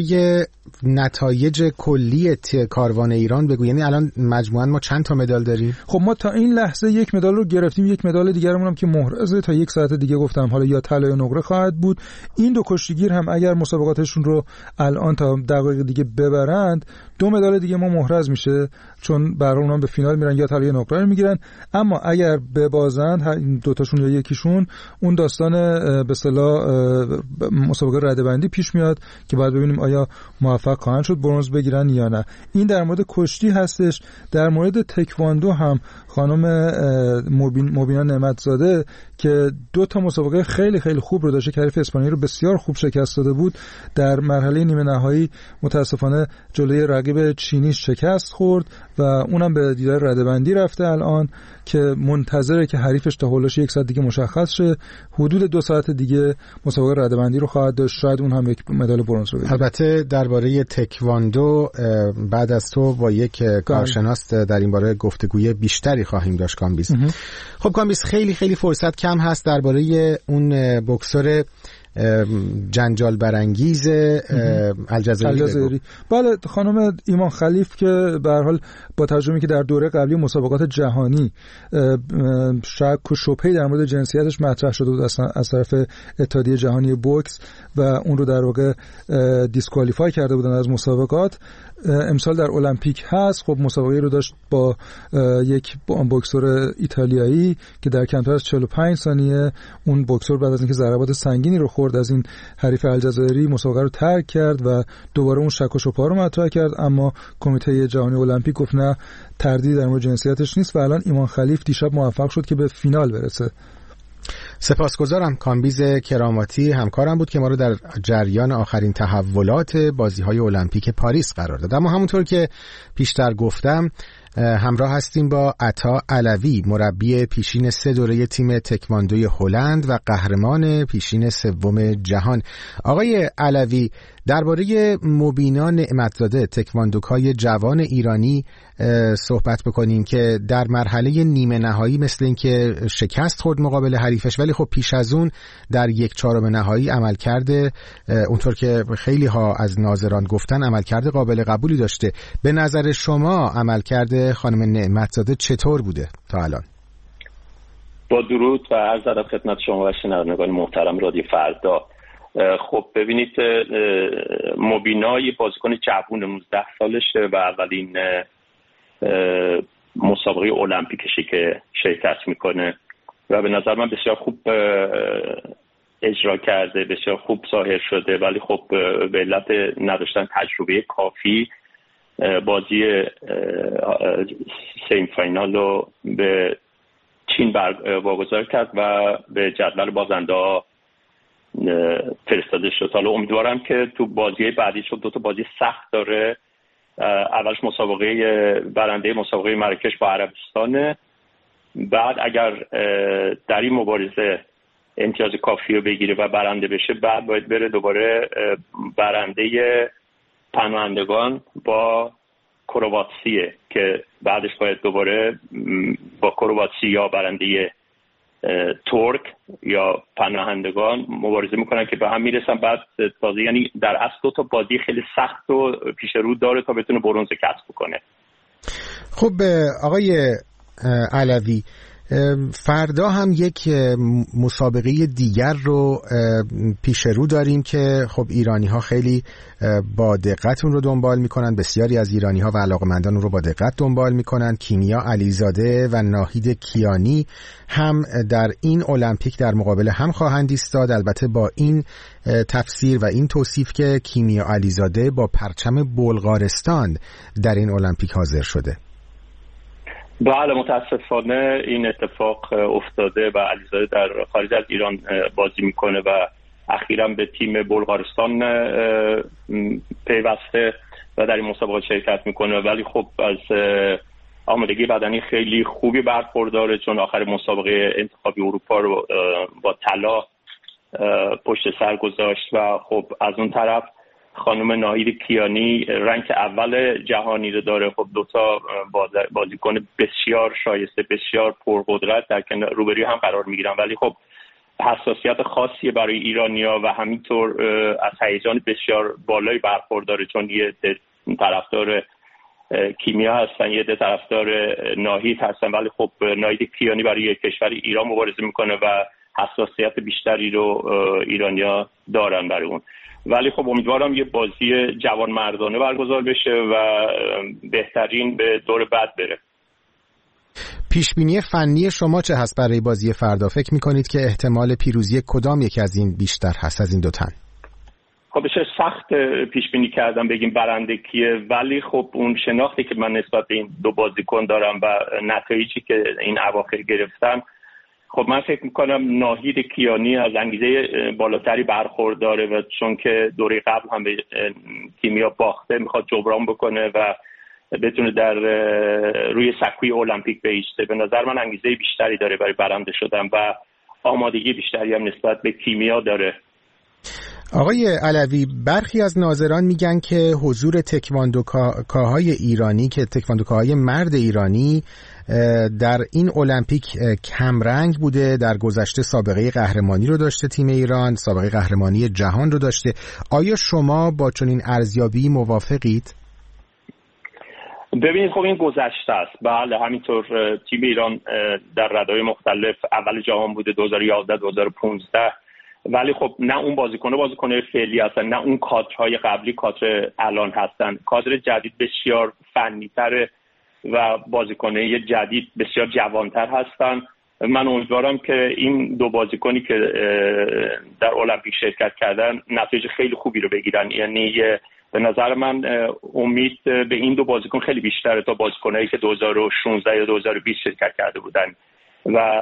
نتایج کلی کاروان ایران بگو، یعنی الان مجموعاً ما چند تا مدال داریم؟ خب ما تا این لحظه 1 مدال رو گرفتیم، 1 مدال دیگرمون هم که محرزه تا 1 ساعت دیگه گفتم حالا یا طلا یا نقره خواهد بود. این 2 کشتیگیر هم اگر مسابقاتشون رو الان تا دقایق دیگه ببرند 2 مدال دیگه ما محرز میشه، چون برای اونها به فینال میرن یا طلا یا نقره رو میگیرن. اما اگر ببازند 2 تاشون یا یکیشون، اون داستان به اصطلاح مسابقه رده‌بندی پیش میاد که بعد ببینیم آیا موفق خواهند شد برنز بگیرن یا نه. این در مورد کشتی هستش. در مورد تکواندو هم خانم مبینا نعمتزاده که 2 تا مسابقه خیلی خیلی خوب رو داشته که حریف اسپانیایی رو بسیار خوب شکست داده بود، در مرحله نیمه نهایی متاسفانه جلوی رقیب چینیش شکست خورد و اونم به دیدار رده‌بندی رفته الان که منتظره که حریفش تا هولش 1 ساعت دیگه مشخص شه. حدود 2 ساعت دیگه مسابقه رده‌بندی رو خواهد داشت، شاید اون هم 1 مدال برنز رو بگیره. البته درباره تکواندو بعد از تو با یک کارشناس در این باره گفتگوی بیشتری خواهیم داشت کامبیز. خب کامبیز، خیلی خیلی فرصت کم هست درباره اون بوکسور جنجال برانگیز الجزایری. بله، خانم ایمان خلیف که به هر حال با تجربه‌ای که در دوره قبلی مسابقات جهانی شک و شبهه‌ای در مورد جنسیتش مطرح شده بود از طرف اتحادیه جهانی بوکس و اون رو در واقع دیسکوالیفای کرده بودن از مسابقات، امسال در المپیک هست. خب مسابقه رو داشت با یک بوکسور ایتالیایی که در کمتر از 45 ثانیه اون بوکسور بعد از اینکه ضربات سنگینی رو خورد از این حریف الجزایری مسابقه رو ترک کرد و دوباره اون شک و شبهه رو مطرح کرد، اما کمیته جهانی المپیک گفت نه، تردیدی در مورد جنسیتش نیست و الان ایمان خلیف دیشب موفق شد که به فینال برسه. سپاسگزارم. کامبیز کراماتی همکارم بود که ما رو در جریان آخرین تحولات بازی‌های المپیک پاریس قرار داد. اما همونطور که پیشتر گفتم همراه هستیم با عطا علوی، مربی پیشین 3 دوره تیم تکواندوی هلند و قهرمان پیشین 3 جهان. آقای علوی، درباره مبینا نعمتزاده، تکواندوکای جوان ایرانی صحبت بکنیم که در مرحله نیمه نهایی مثل این که شکست خورد مقابل حریفش، ولی خب پیش از اون در 1/4 نهایی عمل کرده، اونطور که خیلی ها از ناظران گفتن عمل کرده قابل قبولی داشته. به نظر شما عمل کرده خانم نعمتزاده چطور بوده تا الان؟ با درود و عرض ادب خدمت شما و شنوندگان محترم رادیو فردا. خب ببینید، مبینا یه بازیکن جوون 19 سالشه و اولین مسابقه المپیکشه که شرکت میکنه و به نظر من بسیار خوب اجرا کرده، بسیار خوب ظاهر شده، ولی خب به علت نداشتن تجربه کافی بازی سمی فاینال رو به چین واگذار کرد و به جدول بازنده فرستاده شد. حالا امیدوارم که تو بازی بعدی، چون 2 تا بازی سخت داره، اولش مسابقه برنده مسابقه مراکش با عربستانه بعد اگر در این مبارزه امتیاز کافی رو بگیره و برنده بشه، بعد باید بره دوباره برنده پناهندگان با کرواتسیه که بعدش باید دوباره با کرواسی یا برنده ترک یا پناهندگان مبارزه میکنن که به هم میرسن. بعد تازه یعنی در اصل 2 تا بازی خیلی سخت و پیش رو داره تا بتونه برنز کسب کنه. خب آقای علوی، فردا هم یک مسابقه دیگر رو پیش رو داریم که خب ایرانی ها خیلی با دقت اون رو دنبال میکنن، بسیاری از ایرانی ها و علاقمندان اون رو با دقت دنبال میکنن. کیمیا علیزاده و ناهید کیانی هم در این المپیک در مقابل هم خواهند ایستاد، البته با این تفسیر و این توصیف که کیمیا علیزاده با پرچم بلغارستان در این المپیک حاضر شده. بله، متاسفانه این اتفاق افتاده و علیزاده در خارج از ایران بازی میکنه و اخیراً به تیم بلغارستان پیوسته و در این مسابقات شرکت میکنه، ولی خب از آمادگی بدنی خیلی خوبی برخورداره، چون آخر مسابقه انتخابی اروپا رو با طلا پشت سر گذاشت و خب از اون طرف خانم ناهید کیانی رنک اول جهانی رو داره. خب 2 تا بازیکن بسیار شایسته، بسیار پرقدرت در روبروی هم قرار میگیرن، ولی خب حساسیت خاصی برای ایرانیا و همینطور از هیجان بسیار بالایی برخورداره، چون یه طرفدار کیمیا هستن، یه طرفدار ناهید هستن، ولی خب ناهید کیانی برای کشور ایران مبارزه میکنه و حساسیت بیشتری رو ایرانیا دارن برای اون. ولی خب امیدوارم یه بازی جوان مردانه برگزار بشه و بهترین به دور بعد بره. پیشبینی فنی شما چه هست برای بازی فردا؟ فکر میکنید که احتمال پیروزی کدام یک از این بیشتر هست از این 2 تن؟ خب بشه سخت پیشبینی کردم بگیم برنده کیه، ولی خب اون شناختی که من نسبت به این 2 بازیکن دارم و نتایجی که این اواخر گرفتن، خب من فکر میکنم ناهید کیانی از انگیزه بالاتری برخورداره و چون که دوره قبل هم به کیمیا باخته میخواد جبران بکنه و بتونه در روی سکوی المپیک بایسته. به نظر من انگیزه بیشتری داره برای برنده شدن و آمادگی بیشتری هم نسبت به کیمیا داره. آقای علوی، برخی از ناظران میگن که حضور تکواندوکاهای ایرانی، که تکواندوکاهای مرد ایرانی در این المپیک کمرنگ بوده. در گذشته سابقه قهرمانی رو داشته تیم ایران، سابقه قهرمانی جهان رو داشته. آیا شما با چنین ارزیابی موافقید؟ ببینید خب این گذشته است. بله همینطور تیم ایران در رده‌های مختلف اول جهان بوده 2011 2015، ولی خب نه اون بازیکن‌های فعلی هستن، نه اون کادرهای قبلی کادر الان هستن. کادر جدید بسیار فنی‌تره و بازیکن‌های جدید بسیار جوان‌تر هستن. من امیدوارم که این 2 بازیکنی که در المپیک شرکت کردن نتایج خیلی خوبی رو بگیرن. یعنی به نظر من امید به این 2 بازیکن خیلی بیشتره تا بازیکنایی که 2016 یا 2020 شرکت کرده بودن و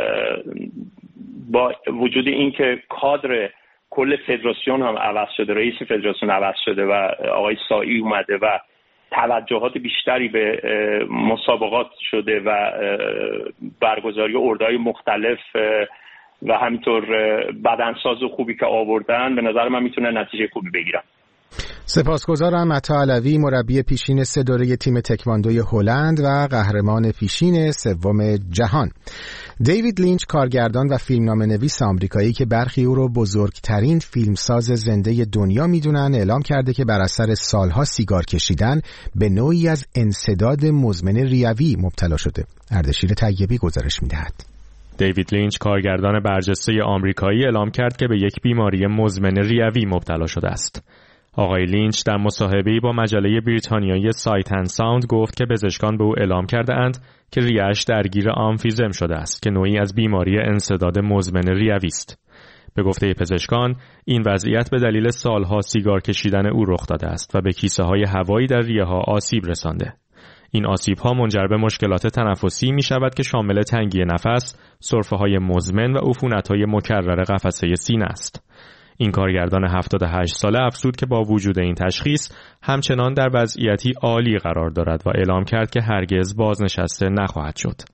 با وجود این که کادر کل فدراسیون هم عوض شده، رئیس فدراسیون عوض شده و آقای سایی اومده و توجهات بیشتری به مسابقات شده و برگزاری اردوهای مختلف و همینطور بدنساز خوبی که آوردن، به نظر من میتونه نتیجه خوبی بگیرن. سپاسگزارم. عطا علوی، مربی پیشین 3 دوره تیم تکواندوی هلند و قهرمان پیشین 3 جهان. دیوید لینچ، کارگردان و فیلمنامه‌نویس آمریکایی که برخی او را بزرگترین فیلمساز زنده دنیا میدونن، اعلام کرده که بر اثر سالها سیگار کشیدن به نوعی از انسداد مزمن ریوی مبتلا شده. اردشیر طیبی گزارش میدهد. دیوید لینچ، کارگردان برجسته آمریکایی، اعلام کرد که به یک بیماری مزمن ریوی مبتلا شده است. آقای لینچ در مصاحبه‌ای با مجله بریتانیایی سایت اند ساوند گفت که پزشکان به او اعلام کرده اند که ریه‌اش درگیر آمفیزم شده است که نوعی از بیماری انسداد مزمن ریوی است. به گفته پزشکان این وضعیت به دلیل سالها سیگار کشیدن او رخ داده است و به کیسه‌های هوایی در ریه‌ها آسیب رسانده. این آسیب‌ها منجر به مشکلات تنفسی می‌شود که شامل تنگی نفس، سرفه‌های مزمن و عفونت‌های مکرر قفسه سینه است. این کارگردان 78 ساله افزود که با وجود این تشخیص همچنان در وضعیتی عالی قرار دارد و اعلام کرد که هرگز بازنشسته نخواهد شد.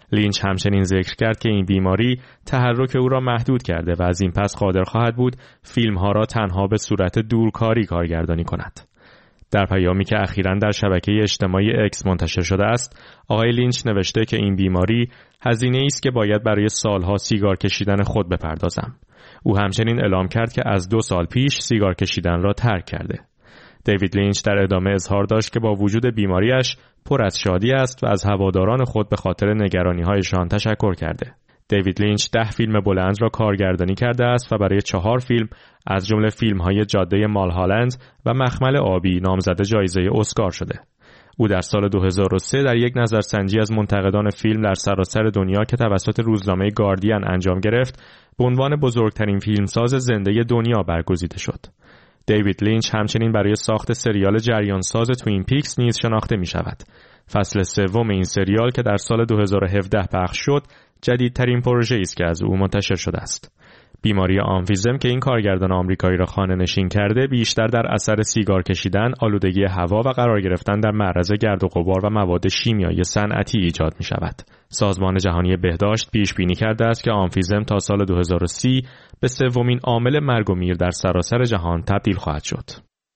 لینچ همچنین ذکر کرد که این بیماری تحرک او را محدود کرده و از این پس قادر خواهد بود فیلم‌ها را تنها به صورت دورکاری کارگردانی کند. در پیامی که اخیراً در شبکه اجتماعی اکس منتشر شده است، آقای لینچ نوشته که این بیماری هزینه‌ای است که باید برای سالها سیگار کشیدن خود بپردازم. او همچنین اعلام کرد که از 2 سال پیش سیگار کشیدن را ترک کرده. دیوید لینچ در ادامه اظهار داشت که با وجود بیماریش پر از شادی است و از هواداران خود به خاطر نگرانی‌هایشان تشکر کرده. دیوید لینچ 10 فیلم بلند را کارگردانی کرده است و برای 4 فیلم از جمله فیلم‌های جاده مالهالند و مخمل آبی نامزد جایزه اسکار شده. او در سال 2003 در یک نظرسنجی از منتقدان فیلم در سراسر دنیا که توسط روزنامه گاردین انجام گرفت، به عنوان بزرگترین فیلمساز زنده دنیا برگزیده شد. دیوید لینچ همچنین برای ساخت سریال جریانساز توین پیکس نیز شناخته می شود. فصل 3 این سریال که در سال 2017 پخش شد، جدیدترین پروژه‌ای است که از او منتشر شده است. بیماری آمفیزم که این کارگردان آمریکایی را خانه نشین کرده، بیشتر در اثر سیگار کشیدن، آلودگی هوا و قرار گرفتن در معرض گرد و غبار و مواد شیمیایی صنعتی ایجاد می شود. سازمان جهانی بهداشت پیش بینی کرده است که آمفیزم تا سال 2030 به 3مین عامل مرگ و میر در سراسر جهان تبدیل خواهد شد.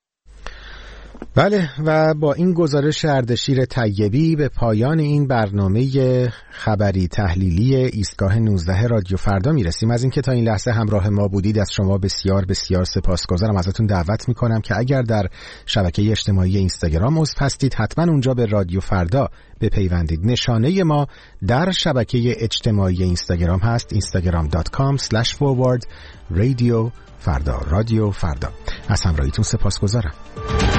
بله، و با این گزارش اردشیر طیبی به پایان این برنامه خبری تحلیلی ایستگاه 19 رادیو فردا میرسیم. از اینکه تا این لحظه همراه ما بودید از شما بسیار بسیار سپاسگزارم. ازتون دعوت میکنم که اگر در شبکه اجتماعی اینستاگرام عضو هستید حتما اونجا به رادیو فردا بپیوندید. نشانه ما در شبکه اجتماعی اینستاگرام هست instagram.com/radio فردا. رادیو فردا. از همراهیتون سپاسگزارم.